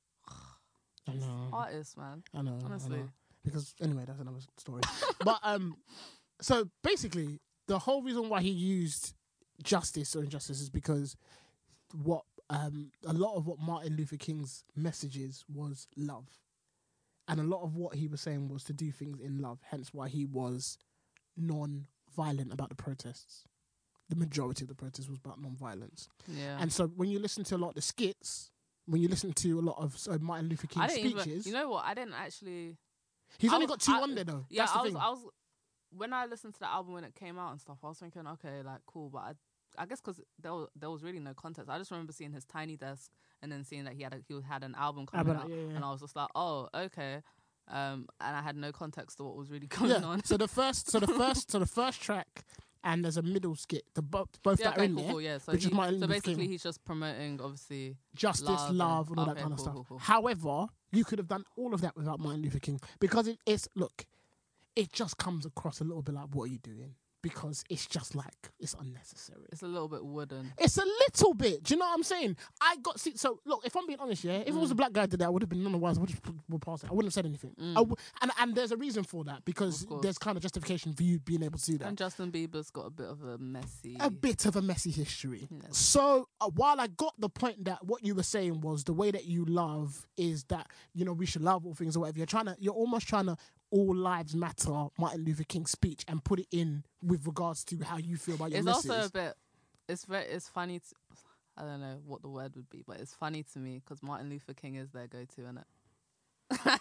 I know. Artist, man. I know. honestly. I know. Because anyway, that's another story. but um, so basically, the whole reason why he used justice or injustice is because what um a lot of what Martin Luther King's messages was love, and a lot of what he was saying was to do things in love. Hence, why he was non-violent about the protests. The majority of the protests was about non-violence. Yeah. And so, when you listen to a lot of the skits, when you listen to a lot of so Martin Luther I King's didn't speeches, even. You know what? I didn't actually. he's I only was- got two I- on there though. Yeah, That's the I was. thing. I was. When I listened to the album when it came out and stuff, I was thinking, okay, like cool, but I, I guess because there was, there was really no context. I just remember seeing his tiny desk and then seeing that he had a, he had an album coming Album, out, yeah, yeah. and I was just like, oh, okay. Um, and I had no context to what was really going Yeah. on. So the first, so the first, so the first track, and there's a middle skit. The bo- both yeah, that are okay, in cool, there. cool, yeah. So, which is he, Martin so Luther basically, King. he's just promoting, obviously. Justice, love love, and- and, all that okay, kind of cool, stuff. cool, cool. However, you could have done all of that without Martin Luther King because it, it's look, it just comes across a little bit like, what are you doing? Because it's just like it's unnecessary. It's a little bit wooden. It's a little bit. Do you know what I'm saying? I got see. So look, if I'm being honest, yeah, if it was Mm. a black guy did that, I would have been none the worse. I would have put put past it. I wouldn't have said anything. Mm. I w- and and there's a reason for that because Of course. there's kind of justification for you being able to do that. And Justin Bieber's got a bit of a messy. A bit of a messy history. Yes. So uh, while I got the point that what you were saying was the way that you love is that you know we should love all things or whatever. You're trying to. You're almost trying to. All lives matter. Martin Luther King's speech and put it in with regards to how you feel about your It's missus. also a bit. It's very. It's funny. To, I don't know what the word would be, but it's funny to me because Martin Luther King is their go-to, innit?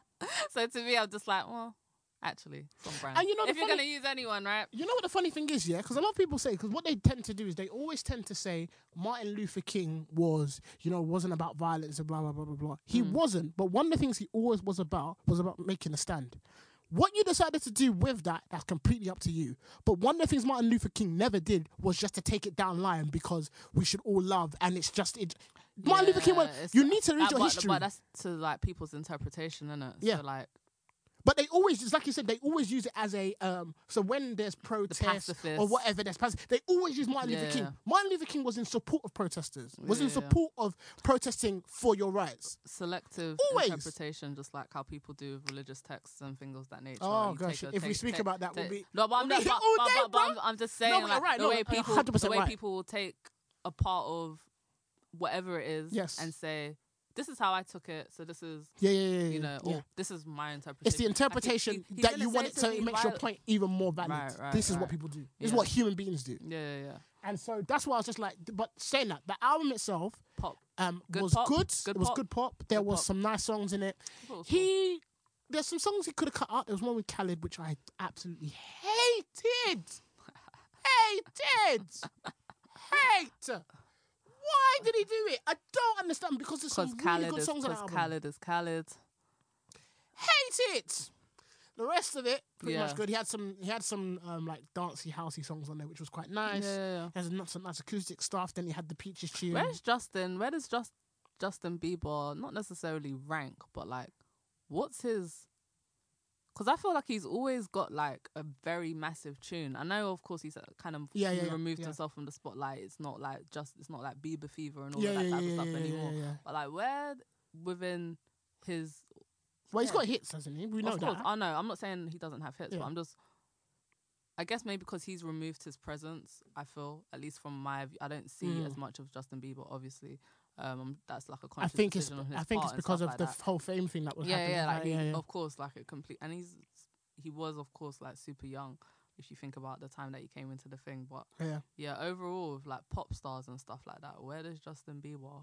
So to me, I'm just like, well, actually, it's on brand. And you know the if you're funny- gonna use anyone, right? You know what the funny thing is, yeah? Because a lot of people say, because what they tend to do is they always tend to say Martin Luther King was, you know, wasn't about violence and blah, blah, blah, blah, blah. He Mm. wasn't. But one of the things he always was about was about making a stand. What you decided to do with that, that's completely up to you. But one of the things Martin Luther King never did was just to take it down line because we should all love and it's just... it. Martin Luther King went, it's- you need to read that- your but, history. But that's to like people's interpretation, innit? Yeah. So like But they always, just like you said, they always use it as a, um, so when there's protests pacifists. or whatever, there's pacifist, they always use Martin Luther Yeah, King. yeah. Martin Luther King was in support of protesters, was in Yeah, yeah. support of protesting for your rights. selective Always. interpretation, just like how people do with religious texts and things of that nature. Oh, You gosh, take a- if we take- speak take- about that, we'll take- be- No, but I'm, we'll not, be but, here all but, day, but, but I'm, bro. I'm just saying, No, but you're like, right, the no, way you're people, one hundred the percent way right. people will take a part of whatever it is, Yes. and say, "This is how I took it, so this is." Yeah, yeah, yeah. You yeah, know, yeah. or this is my interpretation. It's the Like, he- interpretation he- he that didn't you say want it to so be it makes your viol- point even more valid. Right, right, this is what right. people do. This is Yeah. what human beings do. Yeah, yeah, yeah. And so that's why I was just like, but saying that, the album itself Pop. um, Good was pop, good. good It was pop, good pop. There good was pop. some nice songs in it. I thought it was cool. He, there's some songs he could have cut out. There was one with Khaled, which I absolutely hated. hated. Hate. Why did he do it? I don't understand because there's some Because really Khaled good is songs on the because album. Khaled is Khaled. Hate it. The rest of it, pretty Yeah. much good. He had some, he had some um, like dancey, housey songs on there, which was quite nice. Yeah, yeah, yeah. He has some, some nice acoustic stuff. Then he had the Peaches tune. Where's Justin? Where does just Justin Bieber not necessarily rank, but like, what's his? Because I feel like he's always got like a very massive tune. I know, of course, he's uh, kind of Yeah, yeah, yeah, removed yeah. himself from the spotlight. It's not like just, it's not like Bieber fever and all yeah, of that yeah, type yeah, of stuff yeah, anymore. yeah, yeah. But like, where within his Well, he's Yeah. got hits, hasn't he? We know of course, that. I know. I'm not saying he doesn't have hits, Yeah. but I'm just. I guess maybe because he's removed his presence, I feel, at least from my view, I don't see Mm. as much of Justin Bieber. Obviously, um, that's like a I conscious think it's, decision on his I think part it's and because stuff of like the that. whole fame thing that was yeah, happening. yeah, like yeah, he, yeah. of course, like a complete, and he's he was of course like super young if you think about the time that he came into the thing. But yeah. yeah, overall, with like pop stars and stuff like that, where does Justin Bieber?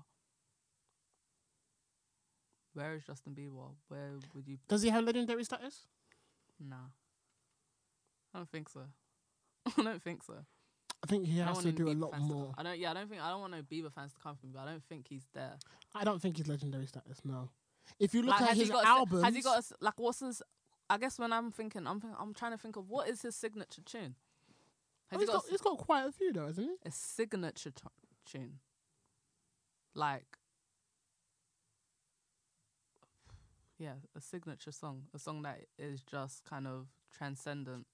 Where is Justin Bieber? Where would you? Does he have legendary status? Nah, I don't think so. I don't think so. I think he I don't has want to any do a Bieber lot fans to- more. I don't. Yeah, I don't think. I don't want no Bieber fans to come from me. But I don't think he's there. I don't think he's legendary status. No, If you look Like, at has his he got a, albums, has he got a, s- like what's his? I guess when I'm thinking, I'm think, I'm trying to think of what is his signature tune. oh, Has he's, he got, got, he's got quite a few though, hasn't he? a, a signature t- tune? Like, yeah, a signature song, a song that is just kind of transcendent.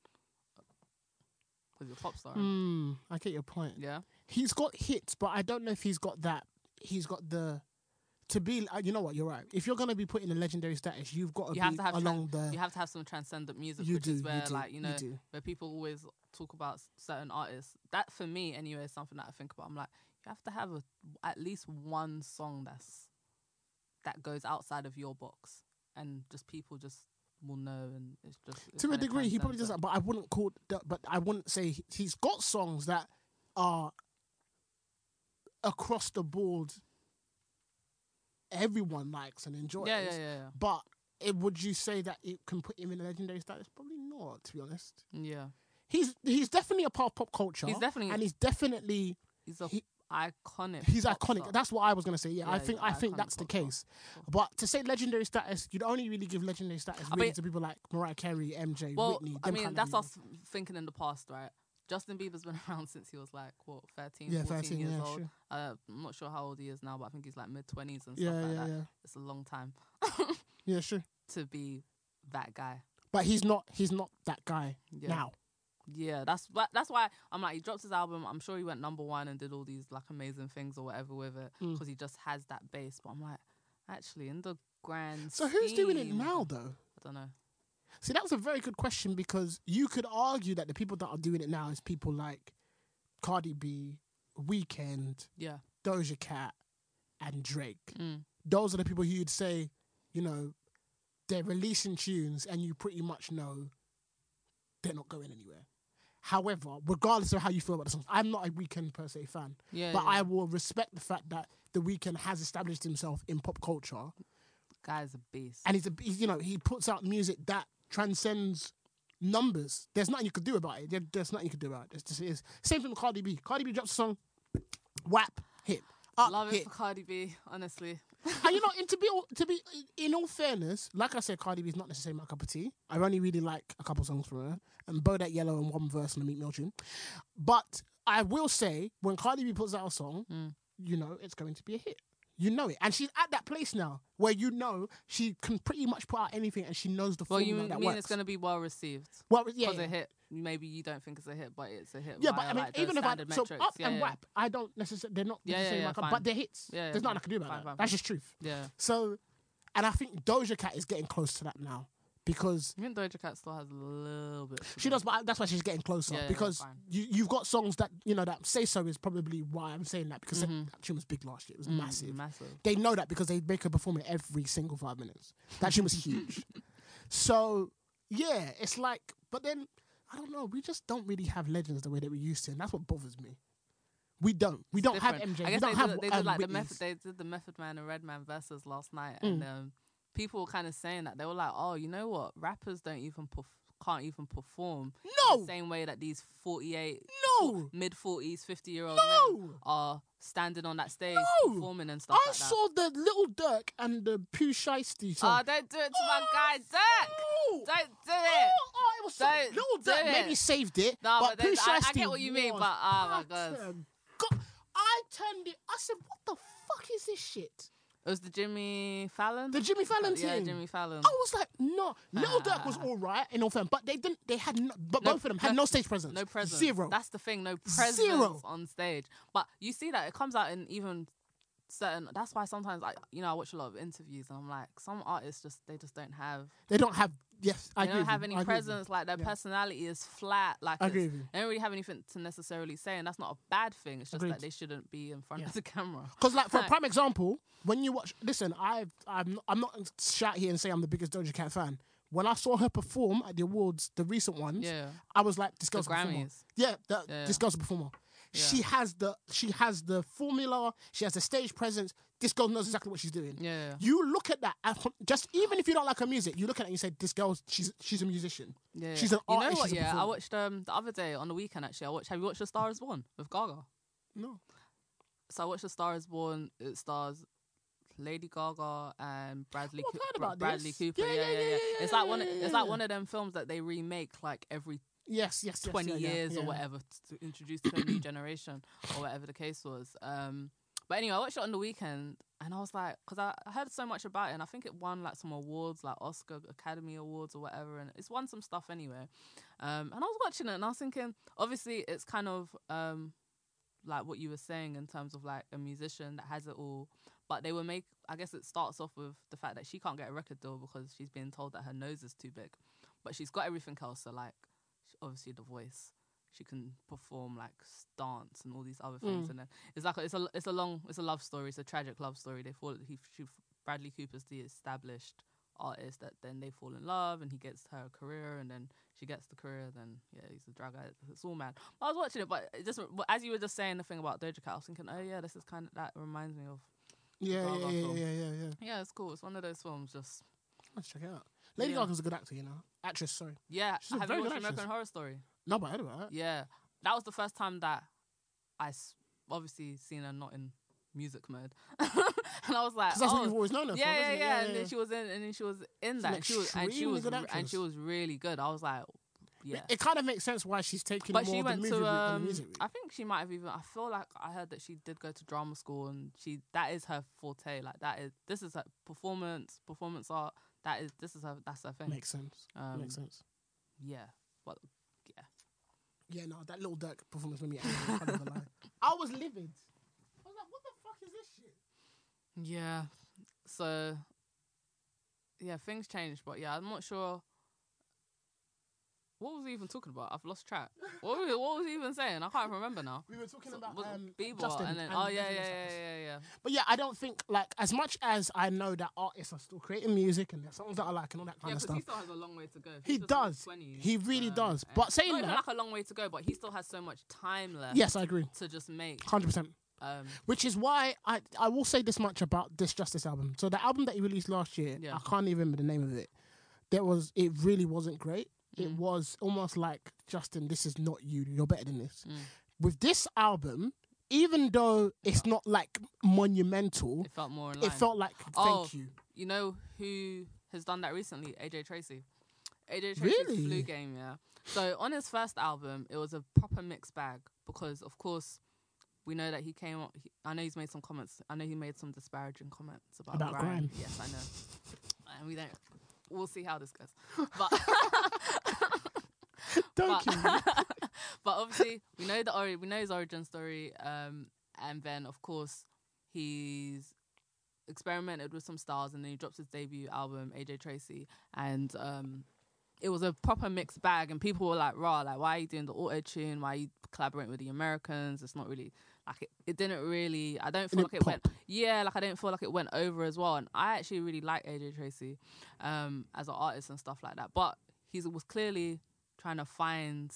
Because you're a pop star. Hmm, I get your point. Yeah. He's got hits, but I don't know if he's got that. He's got the to be. Uh, you know what? You're right. If you're gonna be put in a legendary status, you've got to You be have to have along tran- the. you have to have some transcendent music, You which do, is you where do, like you you know do. where people always talk about s- certain artists. That for me anyway is something that I think about. I'm like, you have to have a, at least one song that's that goes outside of your box, and just people just will know, and it's just it to a kinda degree, he probably does transcends that, but I wouldn't call. The, but I wouldn't say he- he's got songs that are across the board. Everyone likes and enjoys. it. Yeah, yeah, yeah, But it, would you say that it can put him in a legendary status? Probably not, to be honest. yeah. Yeah. He's he's definitely a part of pop culture. He's definitely- and he's definitely He's a He- iconic. he's pop iconic. star. That's what I was gonna say. Yeah, I Yeah, think he's I an think iconic that's the pop star. case. But to say legendary status, you'd only really give legendary status I really mean- to people like Mariah Carey, M J, Well, Whitney. I them mean, kind of that's people. us thinking in the past, right? Justin Bieber's been around since he was like, what, thirteen, Yeah, fourteen thirteen. years Yeah, old. sure. Uh, I'm not sure how old he is now, but I think he's like mid twenties and Yeah, stuff like yeah, that. yeah. It's a long time Yeah, sure. to be that guy. But he's not. He's not that guy Yeah. now. Yeah, that's wh- that's why I'm like, he dropped his album. I'm sure he went number one and did all these like amazing things or whatever with it Mm. because he just has that base. But I'm like, actually, in the grand So who's doing it scheme- now, though? I don't know. See, that was a very good question because you could argue that the people that are doing it now is people like Cardi B, Weeknd, Yeah. Doja Cat, and Drake. Mm. Those are the people who you'd say, you know, they're releasing tunes and you pretty much know they're not going anywhere. However, regardless of how you feel about the songs, I'm not a Weeknd per se fan, Yeah. but yeah. I will respect the fact that the Weeknd has established himself in pop culture, Guy's a beast. and he's a he's, you know he puts out music that transcends numbers. There's nothing you could do about it. There, there's nothing you could do about it. It's just, it's, same thing with Cardi B. Cardi B drops a song, whap, hit, up, Love it hit. for Cardi B, honestly. And you know, and to be all- to be in all fairness, like I said, Cardi B is not necessarily my cup of tea. I only really like a couple songs from her, and Bodak Yellow and one verse on the Meek Mill tune. But I will say, when Cardi B puts out a song, Mm. you know it's going to be a hit. You know it, and she's at that place now where you know she can pretty much put out anything, and she knows the Well, formula you mean that mean works. it's going to be well received? well, yeah, Because yeah. a hit, maybe you don't think it's a hit, but it's a hit. Yeah, but via, I mean, like, those even if I standard so metrics. up yeah, and yeah. whap, I don't necessarily they're not Yeah, yeah, necessarily yeah, my cup, fine. but they're hits. Yeah, yeah, There's fine. nothing I can do about Fine, that. fine, That's fine. just truth. Yeah. So, and I think Doja Cat is getting close to that now because I think Doja Cat still has a little bit. to she go. does, but that's why she's getting closer Yeah, yeah, because fine. you you've got songs that you know that Say So is probably why I'm saying that because Mhm. that tune was big last year. It was Mm, massive. Massive. They know that because they make her perform it every single five minutes. That tune was huge. So yeah, it's like, but then I don't know. We just don't really have legends the way that we used to, and that's what bothers me. We don't. We It's don't have different. M J. I We guess don't they have did, they um, did like the Whitneys. method. They did the Method Man and Redman verses last night, Mm. and um, people were kind of saying that they were like, "Oh, you know what? Rappers don't even perf- can't even perform No, the same way that these forty-eight, no, mid forties, fifty year old men no. are standing on that stage No. performing and stuff I like that." saw the Little Dirk and the Pooh Shiesty Oh, song. don't do it to my Oh, guy, Dirk. no. Don't do Oh, it. oh, it was so, Don't Little do Dirk maybe it. saved it. No, but but Pooh there's- I, I Shiesty get what you mean, was but oh my god, utter go- I turned it. I said, "What the fuck is this shit?" it was the Jimmy Fallon. The Jimmy Fallon yeah, thing. Jimmy Fallon. I was like, no, Little Dirk was all right in all fairness, but they didn't. They had, no, but No- both of them had no- no stage presence. No presence. Zero. That's the thing. No presence Zero. on stage. But you see that it comes out in even certain. That's why sometimes I, you know, I watch a lot of interviews and I'm like, some artists just they just don't have. They don't have. Yes, I They agree don't with have you. any I agree with you. presence. Like their Yeah. personality is flat. Like I it's- agree with you. they don't really have anything to necessarily say, and that's not a bad thing. It's just Agreed. that they shouldn't be in front Yeah. of the camera. Because, like, for a Like- prime example, when you watch, listen, I've, I'm, not, I'm not shout here and say I'm the biggest Doja Cat fan. When I saw her perform at the awards, the recent ones, Yeah, I was like, this the girl's a performer. Grammys. Yeah, the, Yeah. this girl's a performer. Yeah. She has the, she has the formula. She has the stage presence. This girl knows exactly what she's doing. Yeah, You look at that, and from- just even if you don't like her music, you look at it and you say, this girl, she's she's a musician. yeah. She's an You know artist, what? she's a Yeah, I performer. watched um the other day on the weekend. Actually, I watched. Have you watched The Star Is Born with Gaga? No. So I watched The Star Is Born. It stars Lady Gaga and Bradley Oh, I've Co- heard Bra- about Bradley this. Cooper. Yeah, Yeah, yeah, yeah, yeah, yeah. yeah, It's yeah, like one. yeah, It's yeah, like yeah. one of them films that they remake like every Yes, yes, yes. twenty yeah, yeah, years yeah. or whatever t- to introduce to a new generation or whatever the case was. Um, but anyway, I watched it on the weekend and I was like, because I, I heard so much about it and I think it won like some awards, like Oscar Academy Awards or whatever, and it's won some stuff anyway. Um, and I was watching it and I was thinking, obviously, it's kind of um, like what you were saying in terms of like a musician that has it all. But they will make, I guess it starts off with the fact that she can't get a record deal because she's being told that her nose is too big. But she's got everything else, so like, obviously the voice, she can perform like dance and all these other things, Mm. and then it's like a, it's a it's a long it's a love story, it's a tragic love story. They fall he she Bradley Cooper's the established artist that then they fall in love and he gets her a career and then she gets the career, then yeah he's a drug addict. It's all mad. I was watching it, but it just as you were just saying the thing about Doja Cat, I was thinking, oh yeah, this is kind of that reminds me of Yeah, Gaga yeah, yeah, film. yeah, yeah, yeah. yeah it's cool. It's one of those films just Let's check it out. Lady Yeah. Gaga's a good actor, you know. Actress, sorry. yeah. She's a Have very you good watched actress. American Horror Story? No, but I heard about it. Yeah, that was the first time that I s- obviously seen her not in music mode, and I was like, Because that's what oh, you've always known her yeah, for, yeah, isn't yeah, it? And then she was in, and then she was in She's that, an and she was, and she extremely was, good re- and actress. she was really good. I was like, yeah. It, it kind of makes sense why she's taking But more she of the went movie to, route than the um, music route. I think she might have even. I feel like I heard that she did go to drama school, and she that is her forte. Like that is this is her performance, performance art. That is this is her. That's her thing. Makes sense. Um, Makes sense. Yeah, but Yeah, no, that little Dirk performance made me angry. I can't even lie. I was livid. I was like, what the fuck is this shit? yeah. So yeah, things changed, but yeah, I'm not sure. What was he even talking about? I've lost track. What was, what was he even saying? I can't remember now. We were talking So, about was- um, Bieber, Justin and then and oh the yeah, yeah, Visual yeah, Stars. yeah, yeah. But yeah, I don't think, like, as much as I know that artists are still creating music and there's songs that I like and all that kind Yeah, of because stuff. he still has a long way to go. He He's just in his does. twenties, He really um, does. and- But saying not even that- like a long way to go, but he still has so much time left. Yes, I agree. To just make. one hundred percent. Um, Which is why I, I will say this much about this Justice album. So the album that he released last year, Yeah. I can't even remember the name of it. There was it really wasn't great. It Mm. was almost like, Justin, this is not you. You're better than this. Mm. With this album, even though it's not like monumental, it felt more in line. it felt like thank Oh. you. You know who has done that recently? A J Tracy. A J Tracy's Really? Flu Game, yeah. So on his first album, it was a proper mixed bag because, of course, we know that he came. up- He, I know he's made some comments. I know he made some disparaging comments about, About grime. grime. Yes, I know. And we don't. We'll see how this goes. But Don't but, kill me. but obviously, we know the ori- we know his origin story, um, and then of course he's experimented with some styles, and then he drops his debut album, A J Tracy, and um, it was a proper mixed bag, and people were like, "Raw, like why are you doing the auto tune? Why are you collaborating with the Americans? It's not really like it. It didn't really. I don't feel Didn't like it went. pop. Yeah, like I didn't feel like it went over as well. And I actually really like A J Tracy, um, as an artist and stuff like that. But he was clearly trying to find,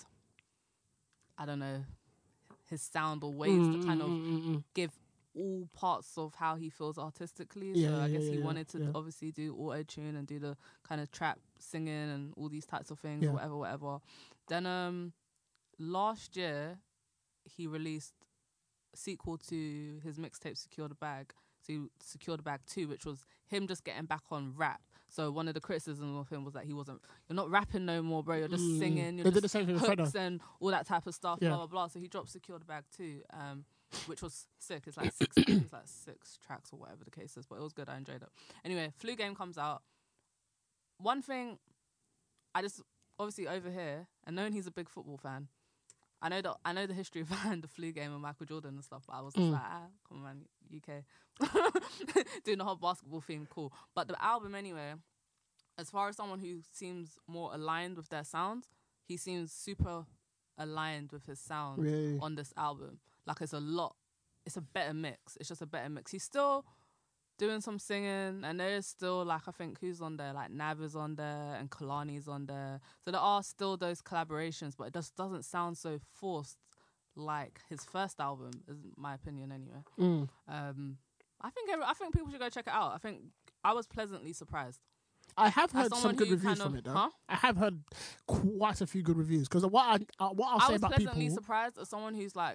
I don't know, his sound or ways to kind of Mm, mm, mm, mm. give all parts of how he feels artistically. Yeah, so I yeah, guess yeah, he yeah, wanted to yeah. obviously do auto tune and do the kind of trap singing and all these types of things, Yeah. whatever, whatever. Then um, last year he released a sequel to his mixtape Secure the Bag. So he Secure the Bag two, which was him just getting back on rap. So one of the criticisms of him was that he wasn't, you're not rapping no more, bro. You're just Mm. singing. You're They just did the same thing with Fredo. hooks and all that type of stuff, Yeah. blah blah blah. So he dropped Secure the Bag two, um, which was sick. It's like six, it's like six tracks or whatever the case is, but it was good. I enjoyed it. Anyway, Flu Game comes out. One thing, I just obviously over here, and knowing he's a big football fan, I know that I know the history behind the Flu Game and Michael Jordan and stuff. But I was just Mm. like, ah, come on, man, U K, doing the whole basketball theme, cool. But the album anyway. As far as someone who seems more aligned with their sound, he seems super aligned with his sound Really? on this album. Like it's a lot, it's a better mix. It's just a better mix. He's still doing some singing, and there is still like I think who's on there, like Nav is on there and Kalani's on there. So there are still those collaborations, but it just doesn't sound so forced like his first album, is my opinion anyway. Mm. Um, I think every, I think people should go check it out. I think I was pleasantly surprised. I have As heard some someone good who reviews kind from of- it, though. huh? I have heard quite a few good reviews because what I uh, what I'll I say was about pleasantly people. surprised as someone who's like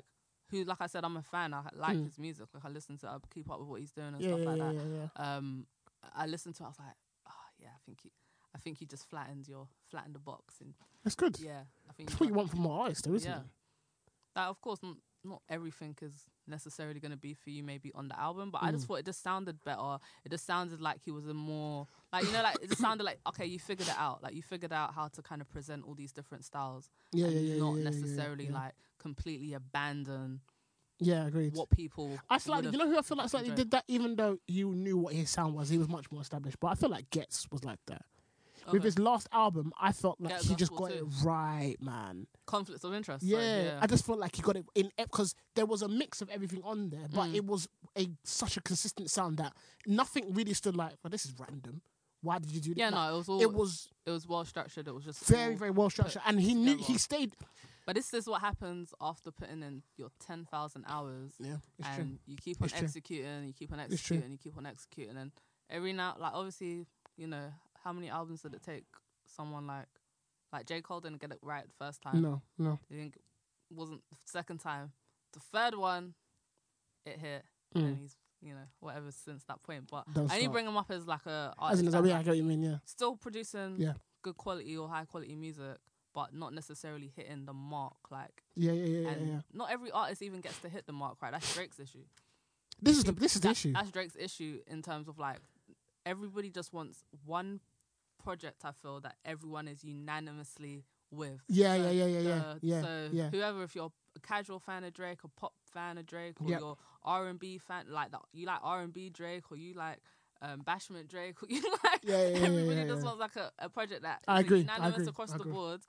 who, like I said, I'm a fan. I like Mm. his music. Like I listen to, it, I keep up with what he's doing and Yeah, stuff yeah, like yeah, that. yeah, yeah. Um, I listened to it. I was like, oh yeah, I think he, I think he just flattened your flattened the box, and That's good. yeah, I think That's you what you want from more artists, though, isn't Yeah. it? Like, of course, n- not everything is necessarily going to be for you, maybe on the album, but I just Mm. thought it just sounded better. It just sounded like he was a more, like, you know, like, it just sounded like, okay, you figured it out. Like, you figured out how to kind of present all these different styles Yeah, and yeah, yeah, not yeah, yeah, necessarily, yeah. like, completely abandon Yeah, agreed. what people. I feel like, would've you know who I feel like slightly enjoyed. did that, even though you knew what his sound was, he was much more established. But I feel like Getz was like that. With Okay. his last album, I felt like Get he just Gospel got too. it right, man. Conflicts of interest. Yeah, sorry, yeah. I just felt like he got it in because there was a mix of everything on there, but Mm. it was a such a consistent sound that nothing really stood like, well, this is random. Why did you do that? yeah, Like, no, it was all. it was It was well structured. It was just very, all- very well structured, and he knew together. he stayed. But this is what happens after putting in your ten thousand hours. Yeah, it's and true. you keep on It's true. executing, you keep on It's true. executing, you keep on executing, and every now, like obviously, you know, how many albums did it take someone like, like J. Cole didn't get it right the first time. No, no. He didn't, wasn't the second time. The third one, it hit, Mm. and he's, you know, whatever since that point. But Don't I only stop. bring him up as like a As artist in, as that, yeah, I like, get what you mean. Yeah, still producing Yeah. good quality or high quality music, but not necessarily hitting the mark. Like, yeah, yeah, yeah, yeah. and yeah. not every artist even gets to hit the mark, right? That's Drake's issue. This is the this is the That- issue. That's Drake's issue in terms of like everybody just wants one project. I feel that everyone is unanimously with. Yeah, So yeah, yeah, yeah, yeah, the- yeah, So yeah. whoever, if you're a casual fan of Drake, a pop fan of Drake, or Yep. you're R and B fan, like that, you like R and B Drake, or you like um, Bashment Drake, or you like Yeah, yeah, yeah, everybody yeah, just yeah. wants like a, a project that I is agree, I unanimous agree, across I the agree. board.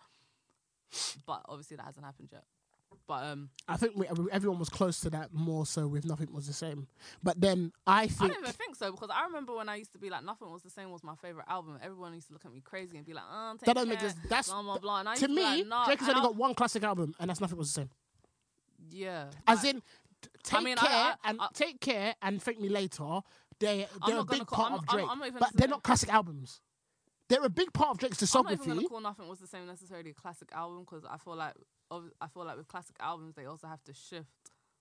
But obviously that hasn't happened yet. But um, I think we, everyone was close to that more so with Nothing Was the Same. But then I I think don't even think so, because I remember when I used to be like, Nothing Was the Same was my favorite album. Everyone used to look at me crazy and be like, oh, take that doesn't make care, this. That's blah blah blah. And I to used to be me. like, nah. Drake has and only I- got one classic album, and that's Nothing Was the Same. yeah. As like, in, t- Take mean, I- Care I- and I- Take Care and Thank Me Later. They I'm they're a not gonna big call- part I'm- of I'm- Drake, I'm not even but they're necessarily- not classic albums. They're a big part of Drake's I'm not even discography. gonna call Nothing Was the Same necessarily a classic album, because I feel like ob- I feel like with classic albums they also have to shift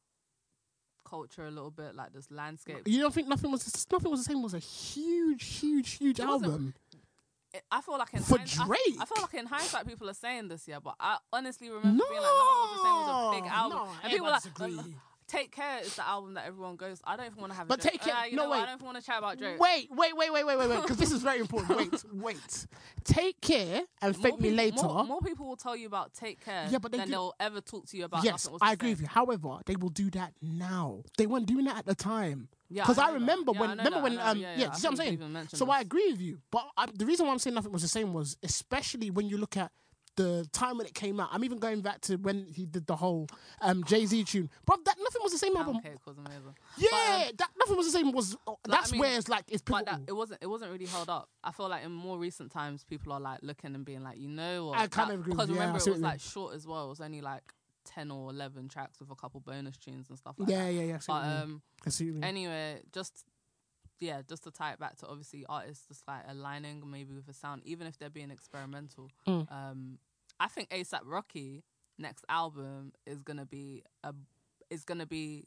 culture a little bit, like this landscape. You don't think Nothing Was Nothing Was the Same was a huge, huge, huge It wasn't- album? It- I feel like in For hind- I- Drake? I, feel like in hindsight people are saying this, yeah, but I honestly remember being like, Nothing Was the Same was a big No, album, no, and people everybody are like, disagree. Take Care is the album that everyone goes. I don't even want to have. But a Drake. Take Care- Uh, you no, know what? wait. I don't even want to chat about Drake. Wait, wait, wait, wait, wait, wait, wait, because this is very important. Wait, wait. Take Care and More Thank Me people- Later. More, more people will tell you about Take Care Yeah, but they than do- they'll ever talk to you about. Yes, Nothing Was I the agree Same. with you. However, they will do that now. They weren't doing that at the time. Yeah, Because I I, know that. remember Yeah, when, I know remember that, when, I know, um, yeah, yeah, yeah, do I you see what I'm think you saying? even mentioned So I this. agree with you. But I, the reason why I'm saying Nothing Was the Same was, especially when you look at the time when it came out. I'm even going back to when he did the whole um, Jay-Z tune. Bro, that Nothing Was the Same album. Pound Cake was amazing. Yeah, But, um, that Nothing Was the Same was. oh, Like, that's I mean, where it's like it's But pivotal. that, it wasn't. It wasn't really held up. I feel like in more recent times, people are like looking and being like, you know what? I kind that- of agree because with you. Yeah, I remember see it what was you mean. like short as well. It was only like ten or eleven tracks with a couple bonus tunes and stuff like yeah, that. yeah, yeah. I see what But you mean. um, I see what you mean. anyway, just yeah, just to tie it back to obviously artists just like aligning maybe with a sound, even if they're being experimental. Mm. Um, I think ASAP Rocky next album is gonna be a is gonna be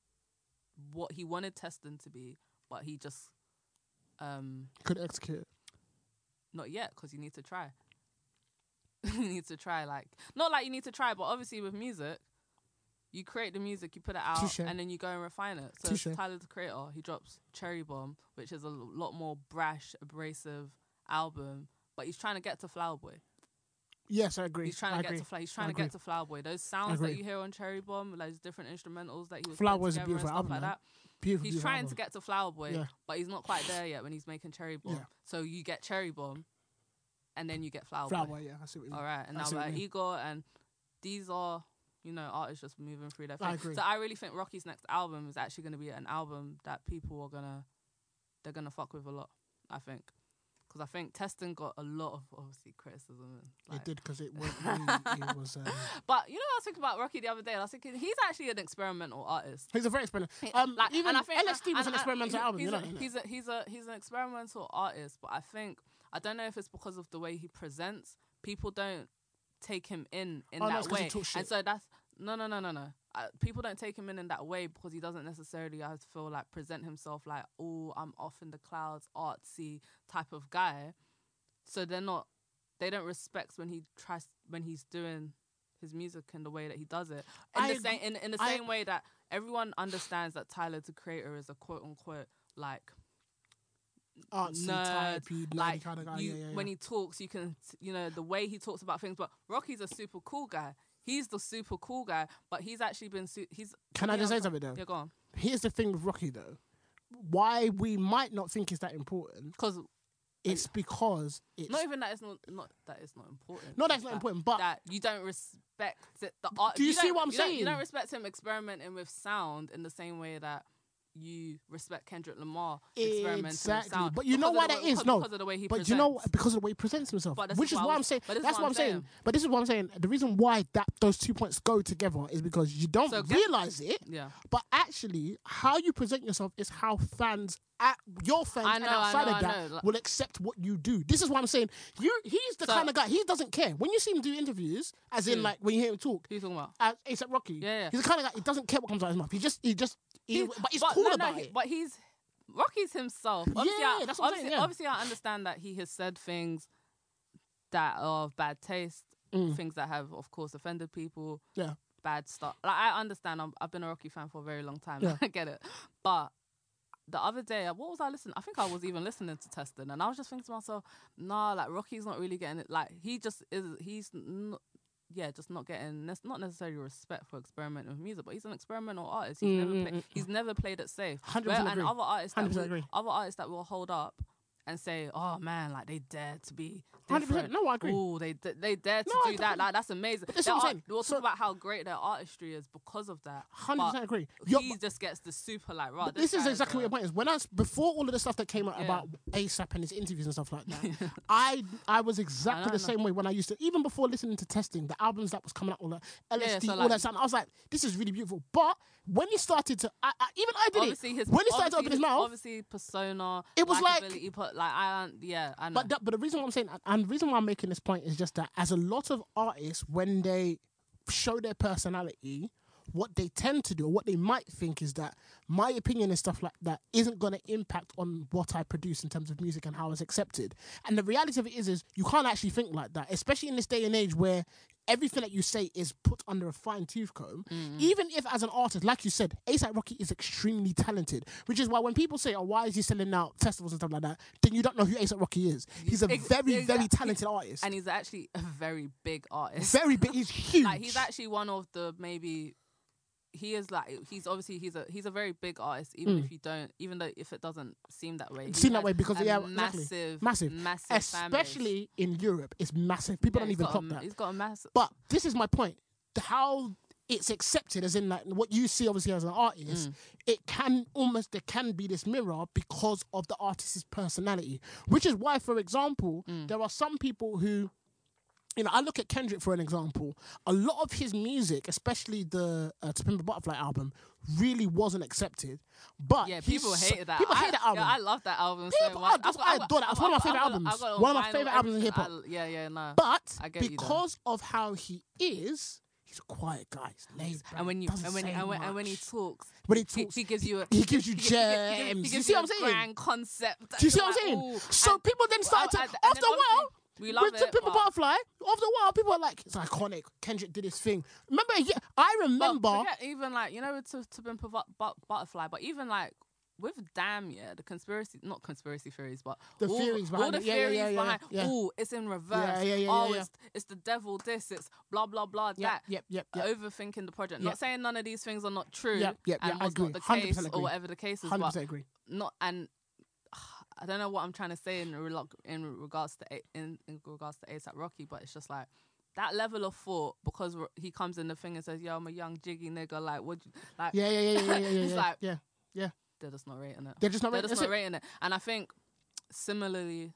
what he wanted Testing to be, but he just um Could execute it. not yet, because you need to try. You need to try, like not like you need to try, but obviously with music, you create the music, you put it out, Touche. and then you go and refine it. So Touche. Tyler the Creator, he drops Cherry Bomb, which is a l- lot more brash, abrasive album, but he's trying to get to Flower Boy. Yes, I agree. He's trying I to get agree. to Flower. He's trying I to get agree. to Flower Boy. Those sounds that agree. you hear on Cherry Bomb, like those different instrumentals that he was Flower putting Boy is a together and beautiful stuff album, like man. that. Beautiful, He's beautiful trying album. to get to Flower Boy, Yeah. but he's not quite there yet when he's making Cherry Bomb. Yeah. So you get Cherry Bomb, and then you get Flower, Flower Boy. Boy, yeah, I see what you mean. All right, and I now see what like you mean. Igor, and these are, you know, artists just moving through their thing. I agree. So I really think Rocky's next album is actually going to be an album that people are gonna, they're gonna fuck with a lot. I think, because I think Testing got a lot of obviously criticism. And, like, It did because it was. Really, it was um, But you know, I was thinking about Rocky the other day, and I was thinking he's actually an experimental artist. he's a very experimental. He- Um, like, even and I think, L S D was and- an and experimental he- album. He's, You know, a, innit? he's a he's a he's an experimental artist, but I think I don't know if it's because of the way he presents. People don't take him in in Oh, no, that it's 'cause he way, talks and shit. so that's no no no no no. uh, people don't take him in in that way because he doesn't necessarily, I feel like, present himself like, oh, I'm off in the clouds, artsy type of guy. So they're not, they don't respect when he tries, when he's doing his music in the way that he does it. In I the same, in, in the I- same way that everyone understands that Tyler the Creator is a quote unquote like Artsy, nerd, typey, nerdy like kind of guy. you, yeah, yeah, yeah. when he talks, you can, you know, the way he talks about things. But Rocky's a super cool guy. He's the super cool guy, but he's actually been. Su- he's. Can I yeah, just say I'm- something though? Yeah, go on. Here's the thing with Rocky though. Why we might not think it's that important, Because it's because it's not even that it's not not that it's not important. no, that's It's not that- important. But that you don't respect it, the art. Do you see don't- what I'm you don't- saying? You don't respect him experimenting with sound in the same way that you respect Kendrick Lamar experimenting exactly. with sound. But you know Because why of the that way- is because- no. because of the way he But presents. you know because of the way he presents himself, But this which is is what I why I'm was- saying. but this is That's what what I'm I'm saying. saying. But this is what I'm saying. The reason why that those two points go together is because you don't So get- realize it. Yeah. But actually, how you present yourself is how fans, at your fans, I and know, I outside know, of I that, know. Like- will accept what you do. This is what I'm saying. You, he's the So- kind of guy. He doesn't care when you see him do interviews, as in Who? like when you hear him talk. Who you talking about? Uh, A$AP Rocky. Yeah, yeah. He's the kind of guy. He doesn't care what comes out of his mouth. He just, he just, he, He's- but he's but cool no, no, about he- it. But he's Rocky's himself. Obviously, Yeah, I, that's what I'm obviously, saying, yeah. obviously, I understand that he has said things that are of bad taste, Mm. things that have, of course, offended people. Yeah. Bad stuff. Like I understand. I'm, I've been a Rocky fan for a very long time. Yeah. I get it. But the other day, what was I listening? I think I was even listening to Testing, and I was just thinking to myself, nah, like Rocky's not really getting it. Like he just is. He's not. Yeah, just not getting, ne- not necessarily respect for experimenting with music, but he's an experimental artist. He's Mm, never mm, played. mm, He's never played it safe. one hundred Where- percent and agree. other artists, that one hundred percent will, agree. other artists that will hold up and say, "Oh man, like they dare to be one hundred percent. different." No, I agree. Oh, they d- they dare to No, I do that. definitely- Like that's amazing. But this is Their what I'm art- saying. We'll So- talk about how great their artistry is because of that. one hundred percent But agree. He You're- just gets the super like, right. But this is exactly what your point is. When I s- before all of the stuff that came out Yeah. about A$AP and his interviews and stuff like that, I I was exactly I know, the I know. same way when I used to, even before listening to Testing, the albums that was coming out, all that L S D, so all like- that stuff. I was like, this is really beautiful. But when he started to, I, I, even I did Obviously, it. his When he started to obviously open his his- mouth, obviously persona. It was like- likability, he put like I don't- yeah I know. But that, but the reason why I'm saying, and the reason why I'm making this point is just that as a lot of artists, when they show their personality, what they tend to do, or what they might think, is that my opinion and stuff like that isn't going to impact on what I produce in terms of music and how it's accepted. And the reality of it is, is you can't actually think like that, especially in this day and age where everything that you say is put under a fine tooth comb. Even if, as an artist, like you said, A$AP Rocky is extremely talented, which is why when people say, "Oh, why is he selling out festivals and stuff like that?" then you don't know who A$AP Rocky is. He's a Ex- very, very exact- talented artist. and he's actually a very big artist. Very big. He's huge. Like he's actually one of the maybe. He is like he's obviously he's a he's a very big artist. Even if you don't, even though if it doesn't seem that way, he Mm. Seem that has way because a yeah, exactly. massive, massive, massive, fan base. especially in Europe. It's massive. People Yeah, don't he's even got clock a, that. He's got a massive. But this is my point. The- How it's accepted, as in like what you see, obviously as an artist, it can almost there can be this mirror because of the artist's personality, which is why, for example, there are some people who. You know, I look at Kendrick for an example. A lot of his music, especially the uh, To Pimp a Butterfly album, really wasn't accepted. But Yeah, he's people so- hated that. People I, hate that album. Yeah, I love that album People- so much. I- that's why I adore that. It's one of my favourite albums. One of my favourite albums in hip-hop. Yeah, yeah, no. But I get you, though. because of how he is, he's a quiet guy. He's laid back. and when you doesn't and when say and when, and when he much. talks, When he he, talks, he gives you a he gives you he gives- he gives- he gems. gives You see you what a I'm saying? Grand concept. Do you see what I'm Like, saying? ooh. So And- people then started to, and- and after then a while, obviously we love with it, To Pimp a but- Butterfly, after a while, people are like, it's iconic. Kendrick did his thing. Remember, yeah, I But remember. forget even like you know to to Pimp a Bu- Bu- Butterfly, but even like with Damn, yeah, the conspiracy not conspiracy theories, but The all, theories all behind the it. Yeah, yeah, theories yeah, yeah, behind. yeah. Oh, it's in reverse. Yeah, yeah, yeah, oh, yeah, yeah. it's it's the devil. This it's blah blah blah. Yep, that yep, yep, yep. overthinking the project. Yep. Not saying none of these things are not true. Yep, yep, and yeah, I was agree. not the one hundred case percent or agree. whatever the case is. one hundred But percent agree. not and. I don't know what I'm trying to say in relo- in regards to A- in, in regards to A$AP Rocky, but it's just like that level of thought because r- he comes in the thing and says, "Yo, I'm a young jiggy nigga." Like, would you like? Yeah, yeah, yeah, yeah, yeah, yeah. It's yeah, like- yeah, yeah. They're just not rating it. They're just not They're ready. just That's not it. rating it. And I think similarly,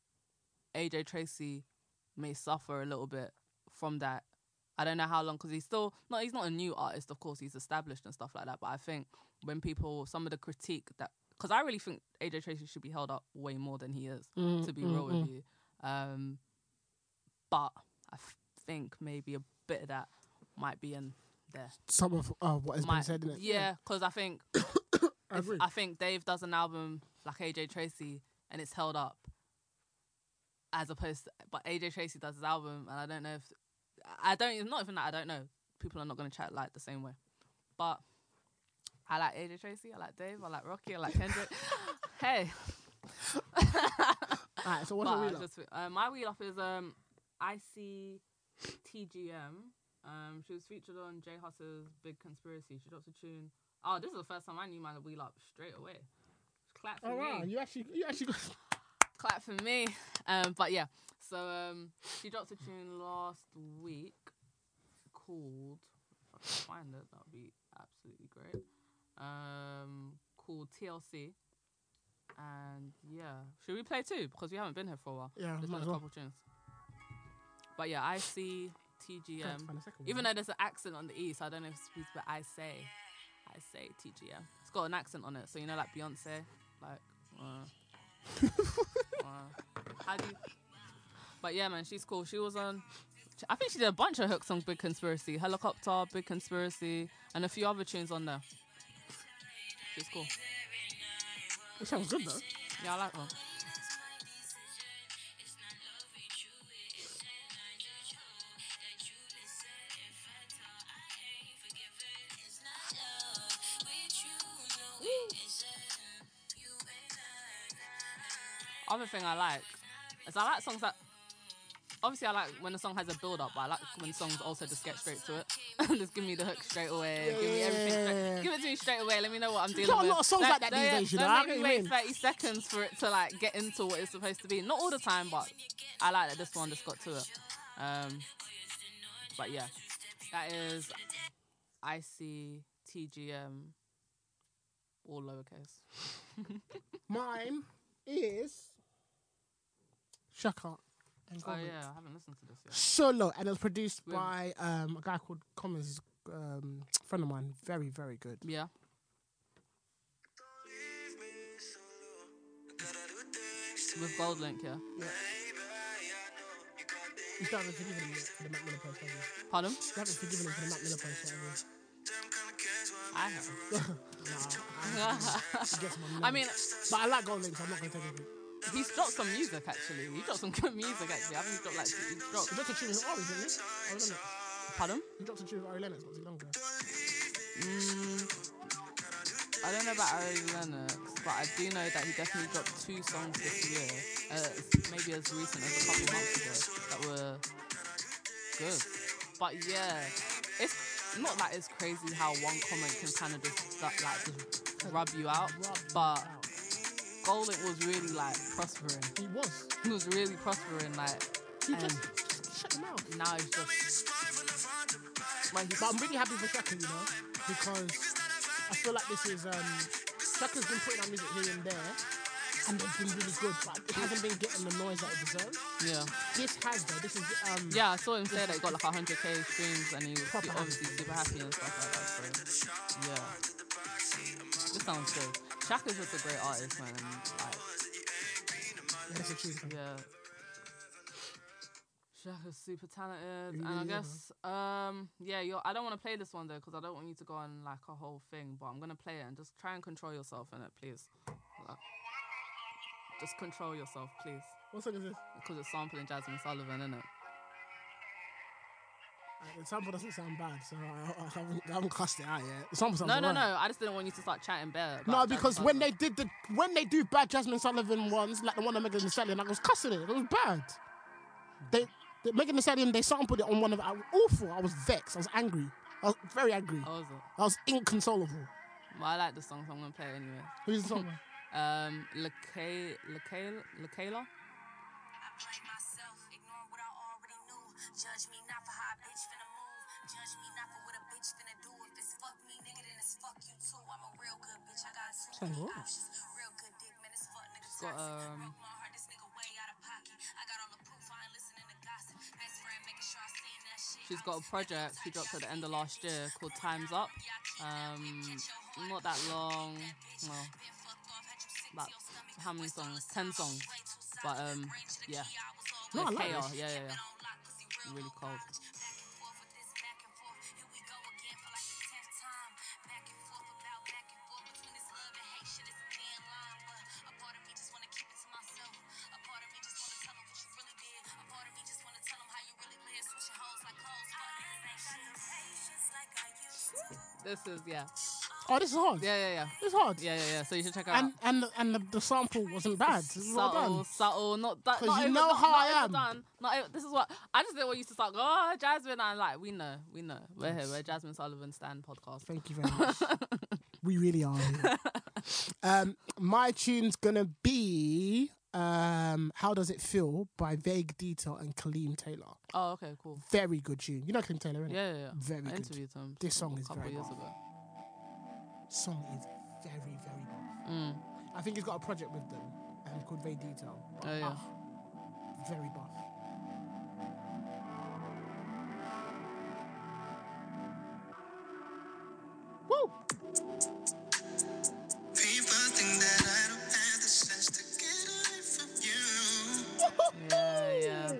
A J Tracy may suffer a little bit from that. I don't know how long because he's still not. He's not a new artist, of course. He's established and stuff like that. But I think when people, some of the critique that, because I really think A J Tracy should be held up way more than he is. Mm, To be mm, real mm. with you, um, but I f- think maybe a bit of that might be in there. some of uh, what has My, been said in it. yeah, because I think I if, agree. I think Dave does an album like A J Tracy and it's held up, as opposed to, but A J Tracy does his album and I don't know if I don't it's not even that I don't know. People are not going to chat like the same way, but I like A J Tracy, I like Dave, I like Rocky, I like Kendrick. Hey. Alright, so what's But your I wheel up? just, uh, my wheel up is um I C T G M. Um, she was featured on Jay Huss's Big Conspiracy. She dropped a tune. Oh, this is the first time I knew my wheel up straight away. Clap for Oh wow, me. you actually, you actually got. Clap for me. Um, but yeah, so um, she dropped a tune last week called. If I can find it, that would be absolutely great. Um, called T L C. And yeah, should we play two? Because we haven't been here for a while. Yeah, There's might been as a well. couple tunes. But yeah, I C T G Can't M. find a second Even one. though there's an accent on the E, so I don't know if it's supposed to be I say. I say T G M. It's got an accent on it, so you know, like Beyonce. Like, uh, uh, how do you. But yeah, man, she's cool. She was on. I think she did a bunch of hooks on Big Conspiracy. Helicopter, Big Conspiracy, and a few other tunes on there. She's cool. It sounds good though. Yeah, I like her. Other thing I like is I like songs that obviously I like when the song has a build up, but I like when songs also just get straight to it. Just give me the hook straight away. Yeah, give me everything. yeah, Straight, yeah, yeah. give it to me straight away. Let me know what I'm dealing got a with. lot of songs like that don't- these yeah, days, you know, Don't I make get me what you wait mean. thirty seconds for it to like get into what it's supposed to be. Not all the time, but I like that this one just got to it. Um, but yeah, that is I C T G M, all lowercase. Mine is Shaka. and Oh Common. yeah, I haven't listened to this yet. Solo, and it was produced With- by um, a guy called Commons, um, friend of mine. Very, very good. Yeah. With Gold Link, yeah. You still haven't forgiven him yet for the Mac Miller post, have you? Pardon? You haven't forgiven him for the Mac Miller post, have you? I have. Nah, he gets my I nerves. mean, But I like Gold Link, so I'm not going to take it. he's dropped some music actually. He dropped some good music actually. I think he's dropped like he's He dropped. dropped a tune with Ori, didn't he? Ori Lennox. Pardon? He dropped a tune with Ori Lennox not too long ago. Mm, I don't know about Ari Lennox, but I do know that he definitely dropped two songs this year, uh, maybe as recent as a couple months ago, that were good. But yeah, it's not that it's crazy how one comment can kind of just like just rub you out, Rub you but out. Golding was really like prospering. He was. He was really prospering, like, He and just, just shut him out. now he's just like he's But I'm really happy for Shaka, you know, because I feel like this is um, Shaka's been putting out music here and there, and it's been really good, but it hasn't been getting the noise that it deserves. yeah. This has though. This is um, Yeah, I saw him say that he got like one hundred K streams and he was Proper su- obviously super happy and stuff like that. So, yeah. This sounds good. Shaka's just a great artist, man. And, like, yeah, that's a tune. yeah. Shaka's super talented. He And I really is, guess, um, yeah, you're, I don't want to play this one though because I don't want you to go on like a whole thing, but I'm going to play it and just try and control yourself in it, please. Like, just control yourself, please. What song is this? Because it's sampling Jasmine Sullivan, innit? Uh, the sample doesn't sound bad, so I, I, haven't, I haven't cussed it out yet. The sample sounds No, no, alright. no. I just didn't want you to start chatting bare. No, about because Jasmine when Sullivan. they did the when they do bad Jasmine Sullivan ones, like the one on Megan Thee Stallion, I was cussing it. It was bad. They, the Megan Thee Stallion, they sampled it on one of I, awful. I was vexed. I was angry. I was very angry. How was it? I was inconsolable. Well, I like the song, so I'm gonna play it anyway. Who's the song? man? Um, Lakayla, Lakayla, Lakayla. Judge me not for how a bitch finna move. Judge me not for what a bitch finna do. If it's fuck me, nigga, then it's fuck you too. I'm a real good bitch. I got too Sounds many alright. options. Real good dick, man. It's fuck nigga got, toxic. um, Broke my heart, this nigga way out of pocket. I got all the proof. I ain't listening to gossip. Best friend making sure I seen that shit. She's got a project she dropped at the end of last year called Time's Up. Um, not that long. Well, about how many songs? Ten songs. But um, yeah. No, I like K R, this. yeah, yeah, yeah. Really cold. This is yeah, Oh, this is hard. yeah, yeah, yeah, It's hard. yeah, yeah, yeah. So you should check it out. And and the, and the, the sample wasn't bad. It was well Subtle, done. subtle, not that. 'Cause Not you over, know not, how not I am. overdone. Not over, this is what I just didn't want you to start. Go, oh, Jasmine, and like we know, we know, we're here. We're Jasmine Sullivan Stand podcast. Thank you very much. We really are. Here. um, my tune's gonna be um, "How Does It Feel" by Vague Detail and Kaleem Taylor. Oh, okay, cool. Very good tune. You know Kaleem Taylor, innit? Yeah, yeah, yeah. Very I good. interviewed him. This song a is couple very years good. ago. Song is very very good. Mm. I think he's got a project with them um, called Vague Detail. But, Oh, yeah. ah, very buff. Woo! People think that I don't have the sense to get away from you. Yeah, yeah.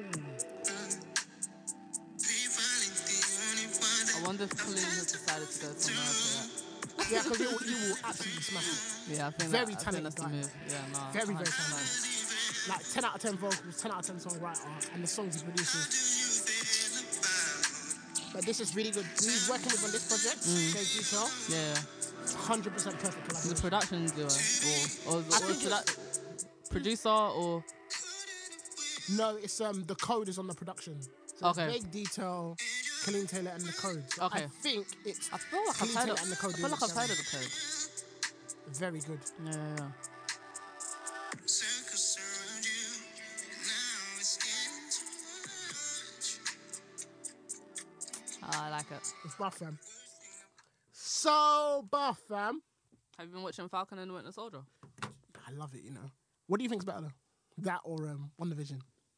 People ain't the only one that I wonder if Khalid has decided to go somewhere else. Yeah, because you, you will absolutely smash it. Yeah, yeah I think Very that, I think talented that's the guy. move. Yeah, no. Very, one very hundred percent. Like ten out of ten vocals, ten out of ten songwriter, and the songs he produces. But this is really good. He's working with on this project, Mm. Vague Detail. Yeah, yeah. one hundred percent perfect The collaboration. production duo, or or, I or think produ- producer, or No, it's um the Code is on the production. So Okay. it's Vague Detail, Kaleem Taylor, and the Code. So Okay. I think it's I feel like I've Kaleem heard Taylor of. and the I Code. feel like doing I've it heard of together. the code. Very good. Yeah, yeah, yeah. circles around you. Now it's getting too much. Ah, I like it. It's buff, fam. So buff, fam. Have you been watching Falcon and the Winter Soldier? I love it. You know. What do you think's better though? That or um WandaVision?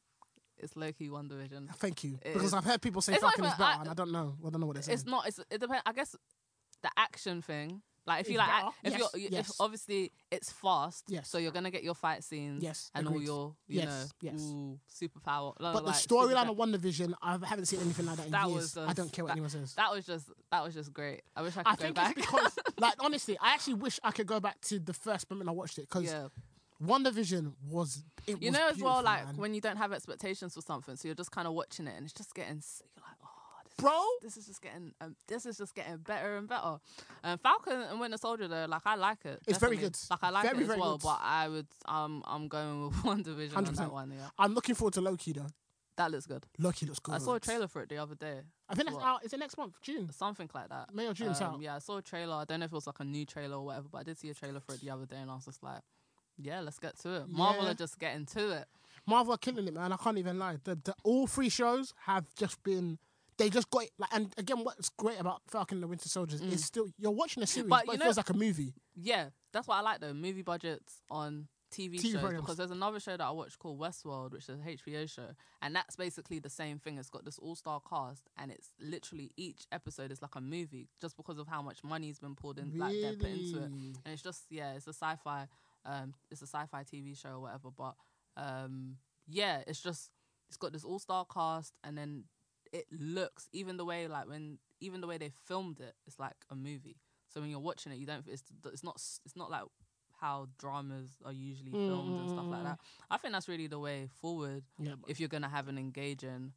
It's low key One Division. Thank you. It because is. I've heard people say It's not Falcon is even- better, I- and I don't know. I don't know what they're saying. It's not. It's it depends. I guess the action thing. Like if you It's like, better. ac- if Yes, you're, you- yes. if obviously it's fast. Yes. So you're gonna get your fight scenes. Yes, And agreed. all your, you Yes, know, yes. ooh, superpower. no, But like, the super storyline fa- of WandaVision, I haven't seen anything like that in That years. was I just- don't care what that- anyone says. That was just that was just great. I wish I could I go think back. it's because, like, honestly, I actually wish I could go back to the first moment I watched it because yeah. WandaVision was. It You was know as well, beautiful, like man. when you don't have expectations for something, so you're just kind of watching it, and it's just getting. s- You're like, oh, this Bro? is, this is just getting. Um, this is just getting better and better. Um, Falcon and Winter Soldier, though, like I like it. It's very definitely. good. Like I like Very, it as very well, good. but I would. Um, I'm going with One Division on one hundred percent. that one. Yeah, I'm looking forward to Loki though. that looks good. Loki looks good. I saw a trailer for it the other day. I think that's What? out. Is it next month? June. Something like that. May or June, it's Um, out. yeah, I saw a trailer. I don't know if it was like a new trailer or whatever, but I did see a trailer for it the other day, and I was just like, yeah, let's get to it. Marvel Yeah. are just getting to it. Marvel are killing it, man. I can't even lie. The, the all three shows have just been. They just got it. Like, and again, what's great about Falcon and the Winter Soldiers is still you're watching a series, but, Mm. But you it know- feels like a movie. Yeah, that's what I like though. Movie budgets on T V, T V shows programs. because there's another show that I watched called Westworld, which is a H B O show, and that's basically the same thing. It's got this all-star cast, and it's literally each episode is like a movie, just because of how much money's been poured in, like they're put into it. Really? And it's just yeah, it's a sci-fi, um, it's a sci-fi T V show or whatever. But um, yeah, it's just it's got this all-star cast, and then it looks even the way like when even the way they filmed it, it's like a movie. So when you're watching it, you don't. It's it's not it's not like how dramas are usually filmed and stuff like that. I think that's really the way forward Yeah. but- if you're gonna have an engaging.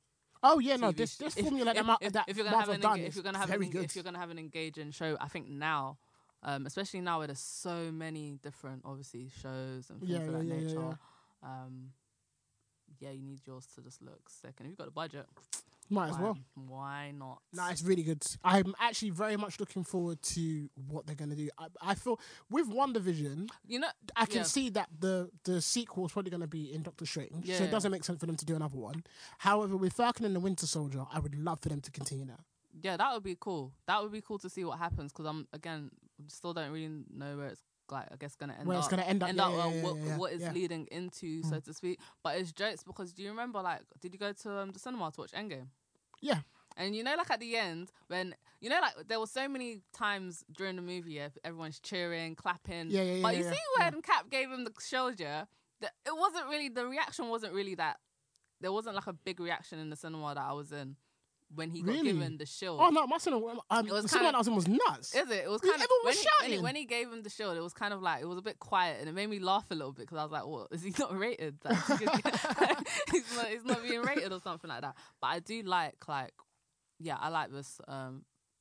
oh yeah, no. T V This sh- this if- formula if, that, Ma- if, that if you're gonna Marvel have have an done enga- is if you're gonna have very an, good. if you're gonna have an engaging show, I think now, um, especially now where there's so many different obviously shows and things Yeah, of yeah, that yeah, yeah, nature. Um, yeah, you need yours to just look sick, and if you've got a budget, Might as why, well. why not? No, it's really good. I'm actually very much looking forward to what they're gonna do. I, I feel with WandaVision, You know, I can yeah. see that the the sequel is probably going to be in Doctor Strange, so Yeah. it doesn't make sense for them to do another one. However, with Falcon and the Winter Soldier, I would love for them to continue that. Yeah, that would be cool. That would be cool to see what happens because I'm again still don't really know where it's like I guess gonna end Where up. it's gonna end up, yeah, uh, yeah, yeah, what, yeah, yeah, what it's yeah. leading into, so to speak. But it's jokes because do you remember like did you go to um, the cinema to watch Endgame? Yeah, And you know, like at the end, when you know, like there were so many times during the movie, yeah, everyone's cheering, clapping. Yeah, yeah, yeah, But you yeah, see when Cap gave him the shoulder, that it wasn't really the reaction wasn't really that. There wasn't like a big reaction in the cinema that I was in when he got Really? given the shield. Oh no, my cinema, um, It was the cinema kinda- I was in was nuts. Is it? It was Yeah, kind of everyone when was he, when, he, shouting. when he gave him the shield. It was kind of like it was a bit quiet, and it made me laugh a little bit because I was like, "What is he not rated? Like, he's not. He's not being rated or something like that." But I do like like, yeah, I like this um,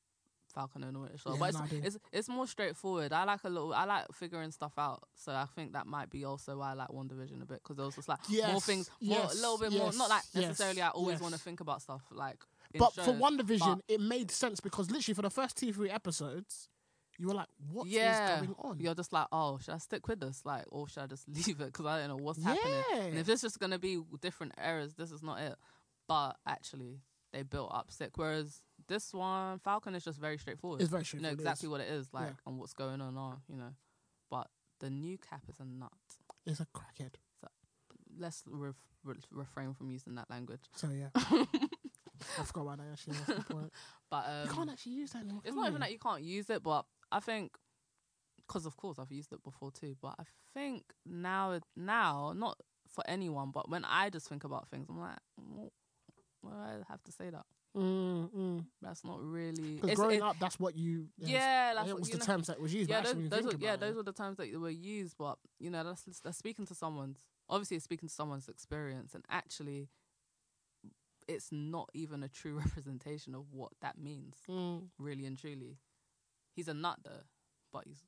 Falcon and the Winter Soldier. Yeah, but it's, no, I do. it's it's more straightforward. I like a little. I like figuring stuff out. So I think that might be also why I like WandaVision a bit, because there was just like more Yes, things, more yes, a little bit more. yes, Not like yes, necessarily. I always want to yes. think about stuff like. In But shows, for WandaVision, but- it made sense because literally for the first two, three episodes, you were like, "What is yeah, going on?" you're just like, oh, should I stick with this, like, or should I just leave it because I don't know what's happening. And Yeah. if it's just gonna be different eras, this is not it. But actually, they built up sick. Whereas this one, Falcon is just very straightforward. It's very You know straightforward. it exactly is. what it is like Yeah. and what's going on. Or, you know, but the new Cap is a nut. It's a crackhead. Let's ref- re- refrain from using that language. So yeah, I forgot about that actually. That's the point. But You um, can't actually use that anymore. it's can not you? even that you can't use it, but I think because of course I've used it before too. But I think now, now not for anyone, but when I just think about things, I'm like, well, why do I have to say that? Mm, mm. That's not really. Because it's- growing it- up, that's what you. Yeah, that's it what was you the know. terms that was used. Yeah, but those, actually, when you those were, think yeah, about those it, were the times that were used. But you know, that's that's speaking to someone's. Obviously, it's speaking to someone's experience, and actually, it's not even a true representation of what that means, Mm. really and truly. He's a nut though, but he's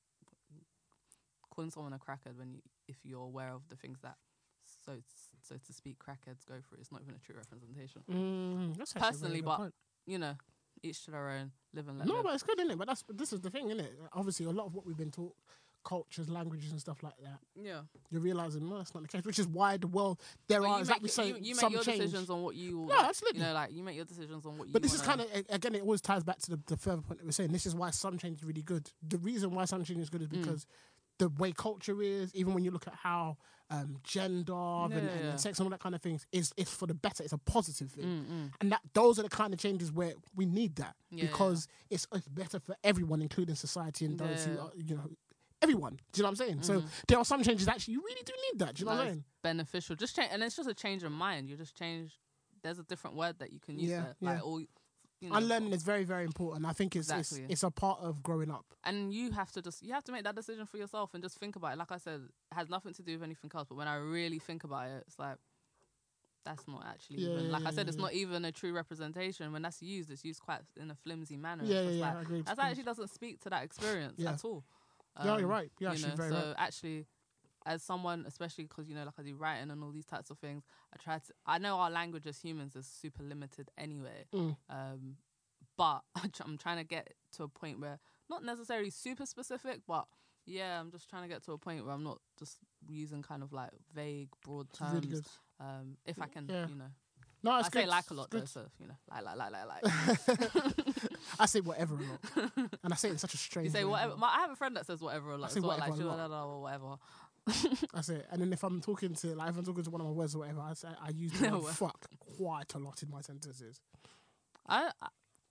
calling someone a crackhead when you, if you're aware of the things that, so so to speak, crackheads go through. It's not even a true representation. Mm, that's actually a very Personally, good but point. you know, each to their own. Live and let No, live. but it's good, isn't it? But that's this is the thing, isn't it? Obviously, a lot of what we've been taught, cultures, languages, and stuff like that, Yeah. you're realizing no, that's not the case. Which is why the world there Well, are, you as make, like we say, you, you make some your change. decisions on what you. No, like, absolutely. You know, like you make your decisions on what you. But this is wanna- kind of again, it always ties back to the, the further point that we're saying. This is why some change is really good. The reason why some change is good is Mm. because the way culture is, even when you look at how um, gender and, and, Yeah. and sex and all that kind of things, is it's for the better. It's a positive thing. Mm, mm. And that those are the kind of changes where we need that Yeah, because It's, it's better for everyone, including society and those who Yeah. are, you know, everyone. Do you know what I'm saying? So there are some changes that actually you really do need that. Do you know what I'm Like, saying? beneficial. Just change, and it's just a change of mind. You just change. There's a different word that you can use Yeah, there. yeah. Like all, you know, Unlearning is very, very important. I think it's, Exactly. it's it's a part of growing up. and you have to just you have to make that decision for yourself and just think about it. Like I said, it has nothing to do with anything else. But when I really think about it, it's like that's not actually Yeah, even yeah, like I yeah, said, it's yeah. not even a true representation. When that's used, it's used quite in a flimsy manner. Yeah, It's yeah, just yeah. like, I agree. that actually doesn't speak to that experience Yeah. at all. Yeah, you're Um, right. You're you actually know, very so right. actually, as someone, especially because you know, like I do writing and all these types of things, I try to. I know our language as humans is super limited anyway, Mm. um, but I'm trying to get to a point where not necessarily super specific, but yeah, I'm just trying to get to a point where I'm not just using kind of like vague, broad It's terms. really good. Um, if I can, Yeah. you know, No, it's I good. say like a lot It's though, good. so you know, like, like, like, like, like. I say whatever a lot, and I say it in such a strange. You say way as whatever. well. My, I have a friend that says whatever a lot. say as well, whatever like, a she- lot. blah, blah, blah, whatever. That's it. And then if I'm talking to, like, if I'm talking to one of my words or whatever, I say I use the word Well. fuck quite a lot in my sentences. I, I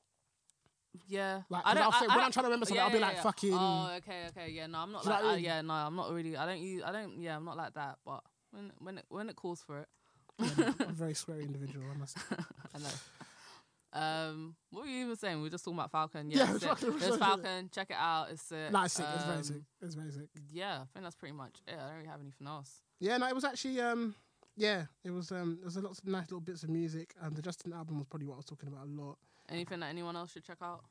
yeah. Like, I 'cause don't. I'll say- I, when I I'm trying to remember something, yeah, I'll be yeah, like, yeah. fucking- Oh, okay, okay, yeah. No, I'm not Do you know like. what I I mean? yeah, no, I'm not really. I don't use. I don't. Yeah, I'm not like that. But when when it when it calls for it, Yeah, no, I'm a very square individual, I must say. I know. Um, what were you even saying? We were just talking about Falcon. Yeah, Yeah, it's Falcon, it. it's There's so- Falcon. Check it out. It's sick. Nah, it's sick. It's very Um, sick. It's very sick. Yeah, I think that's pretty much it. I don't really have anything else. Yeah, no, it was actually, um, yeah, it was, um, there was a lot of nice little bits of music. Um, the Justin album was probably what I was talking about a lot. Anything that anyone else should check out?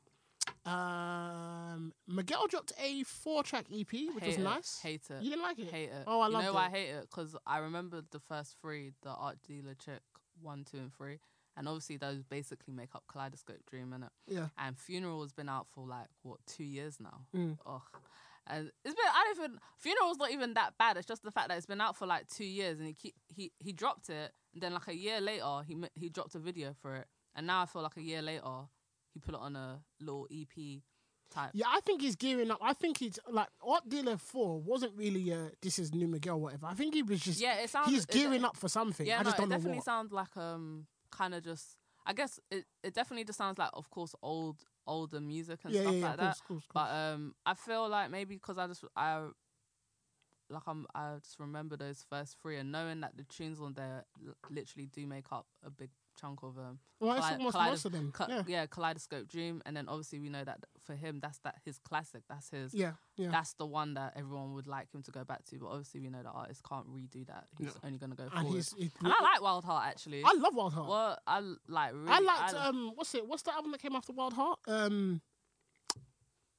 Um, Miguel dropped a four-track E P, which Hate was it. nice. Hate it. You didn't like it? Hate it. Oh, I you loved know why it. I hate it? Because I remember the first three, the Art Dealer Chick one, two, and three, and obviously those basically make up Kaleidoscope Dream, innit? Yeah. And Funeral has been out for like what two years now. Mm. Ugh. And it's been I don't even Funeral's not even that bad. It's just the fact that it's been out for like two years, and he keep, he he dropped it, and then like a year later he ma- he dropped a video for it, and now I feel like a year later he put it on a little E P type. Yeah, I think he's gearing up. I think he's like Art Dealer Four wasn't really uh this is new Miguel whatever. I think he was just Yeah, it sounds he's it- gearing up for something. Yeah, I just no, don't it know definitely what. sounds like um kind of just. I guess it, it definitely just sounds like, of course, old older music and yeah, stuff yeah, yeah, like of that. course, of course, of course. But um, I feel like maybe because I just I like I'm I just remember those first three, and knowing that the tunes on there l- literally do make up a big chunk of um. well, it's Kaleid- almost Kaleidos- most of them. Ka- yeah, yeah, Kaleidoscope Dream, and then obviously we know that for him that's that his classic. That's his. yeah, yeah. That's the one that everyone would like him to go back to, but obviously we know that artist can't redo that. He's No. only gonna go and forward. he's. He, And I like Wild Heart actually. I love Wild Heart. Well, I l- like. Really, I liked I, um, what's it? What's the album that came after Wild Heart? Um,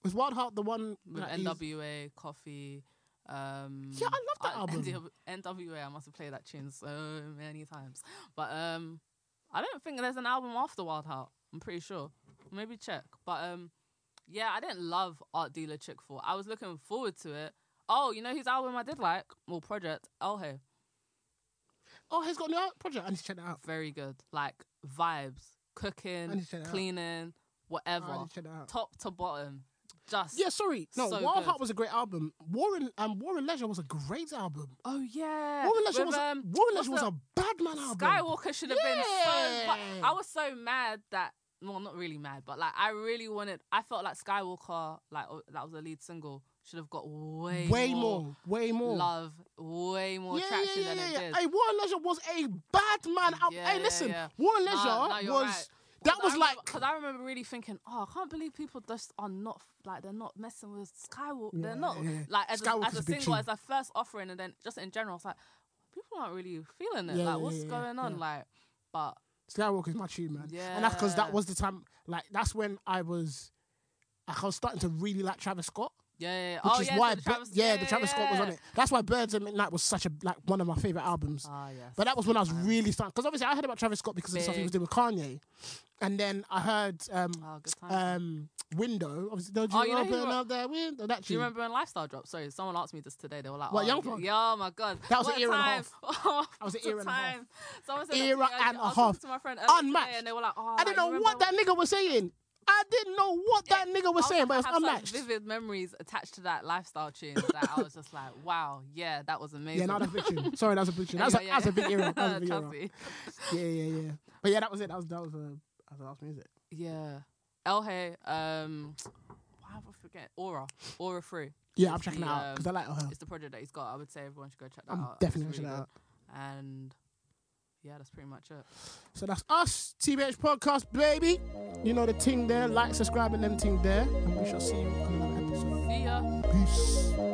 Was Wild Heart the one with that N he's- W A, Coffee. Um, Yeah, I love that album. N W A, I must have played that tune so many times. But um, I don't think there's an album after Wild Heart. I'm pretty sure. Maybe check. But um, yeah, I didn't love Art Dealer Chick four. I was looking forward to it. Oh, you know whose album I did like? Well, Project El Hey. Oh, he's got a new out- project. I need to check that out. Very good. Like vibes, I cooking, need to check that out. cleaning, I whatever. need to check that out. Top to bottom. Just Yeah, sorry. No, So Wild good. Heart was a great album. War and um, War and Leisure was a great album. Oh yeah. War and Leisure With, was a, um, War and what's Leisure was the- a bad man album. Skywalker should have been so. But Yeah. I was so mad that. Well, not really mad, but like I really wanted. I felt like Skywalker, like oh, that was the lead single, should have got way, way more, more, way more. love, way more yeah, traction yeah, yeah, than yeah. it did. Hey, War and Leisure was a bad man album. Yeah, hey, yeah, listen, yeah. War and No, Leisure no, you're was right. that was like because I remember really thinking, oh, I can't believe people just are not like they're not messing with Skywalker. Yeah, they're not yeah, yeah. like as a, Skywalker's as a a big single, tune. as a first offering, and then just in general, it's like people aren't really feeling it. Yeah, like yeah, what's yeah, going yeah, on? yeah. Like, but Skywalker's my tune, man. And that's because that Yeah. was the time. Like that's when I was, like, I was starting to really like Travis Scott. yeah, yeah, yeah. Which oh is yeah, why, so the Bi- Travis, yeah, the Travis Scott was on yeah. it. That's why Birds at Midnight was such a like one of my favorite albums. Ah, yes. But that was when I was really starting, because obviously I heard about Travis Scott because of the stuff he Big. was doing with Kanye, and then I heard um, Oh, good time. um, Window. Obviously, don't you Oh, you know who open wrote- up that window? That Do you tune. remember when Lifestyle dropped? Sorry, someone asked me this today. They were like, What, oh, Young y- Thug? Yeah, oh my God. That was what an era and a time. Oh, That was an what era and a half. time. Someone said Era that to me, and I a was half. talking to my friend earlier Unmatched. today, and they were like, oh, I didn't like, know you what remember that nigga was saying. I didn't know what that nigga was I was saying, but like, it's I have such unmatched. vivid memories attached to that Lifestyle tune that I was just like, wow, yeah, that was amazing. Yeah, no, that's a big tune. Sorry, that was a big tune. That was, a, Yeah, that was a big era. That was a big era. Chelsea. Yeah, yeah, yeah. But yeah, that was it. That was that was uh, that was, that was music. Yeah. El Hey, um, why have I forget? Aura. Aura Free. Yeah, I'm It's checking the, it out because I um, like her. It's the project that he's got. I would say everyone should go check that I'm out. definitely It's gonna really check that out. good. And yeah, that's pretty much it. So that's us, T B H Podcast, baby. You know the ting there. Like, subscribe, and them ting there. And we shall see you on another episode. See ya. Peace.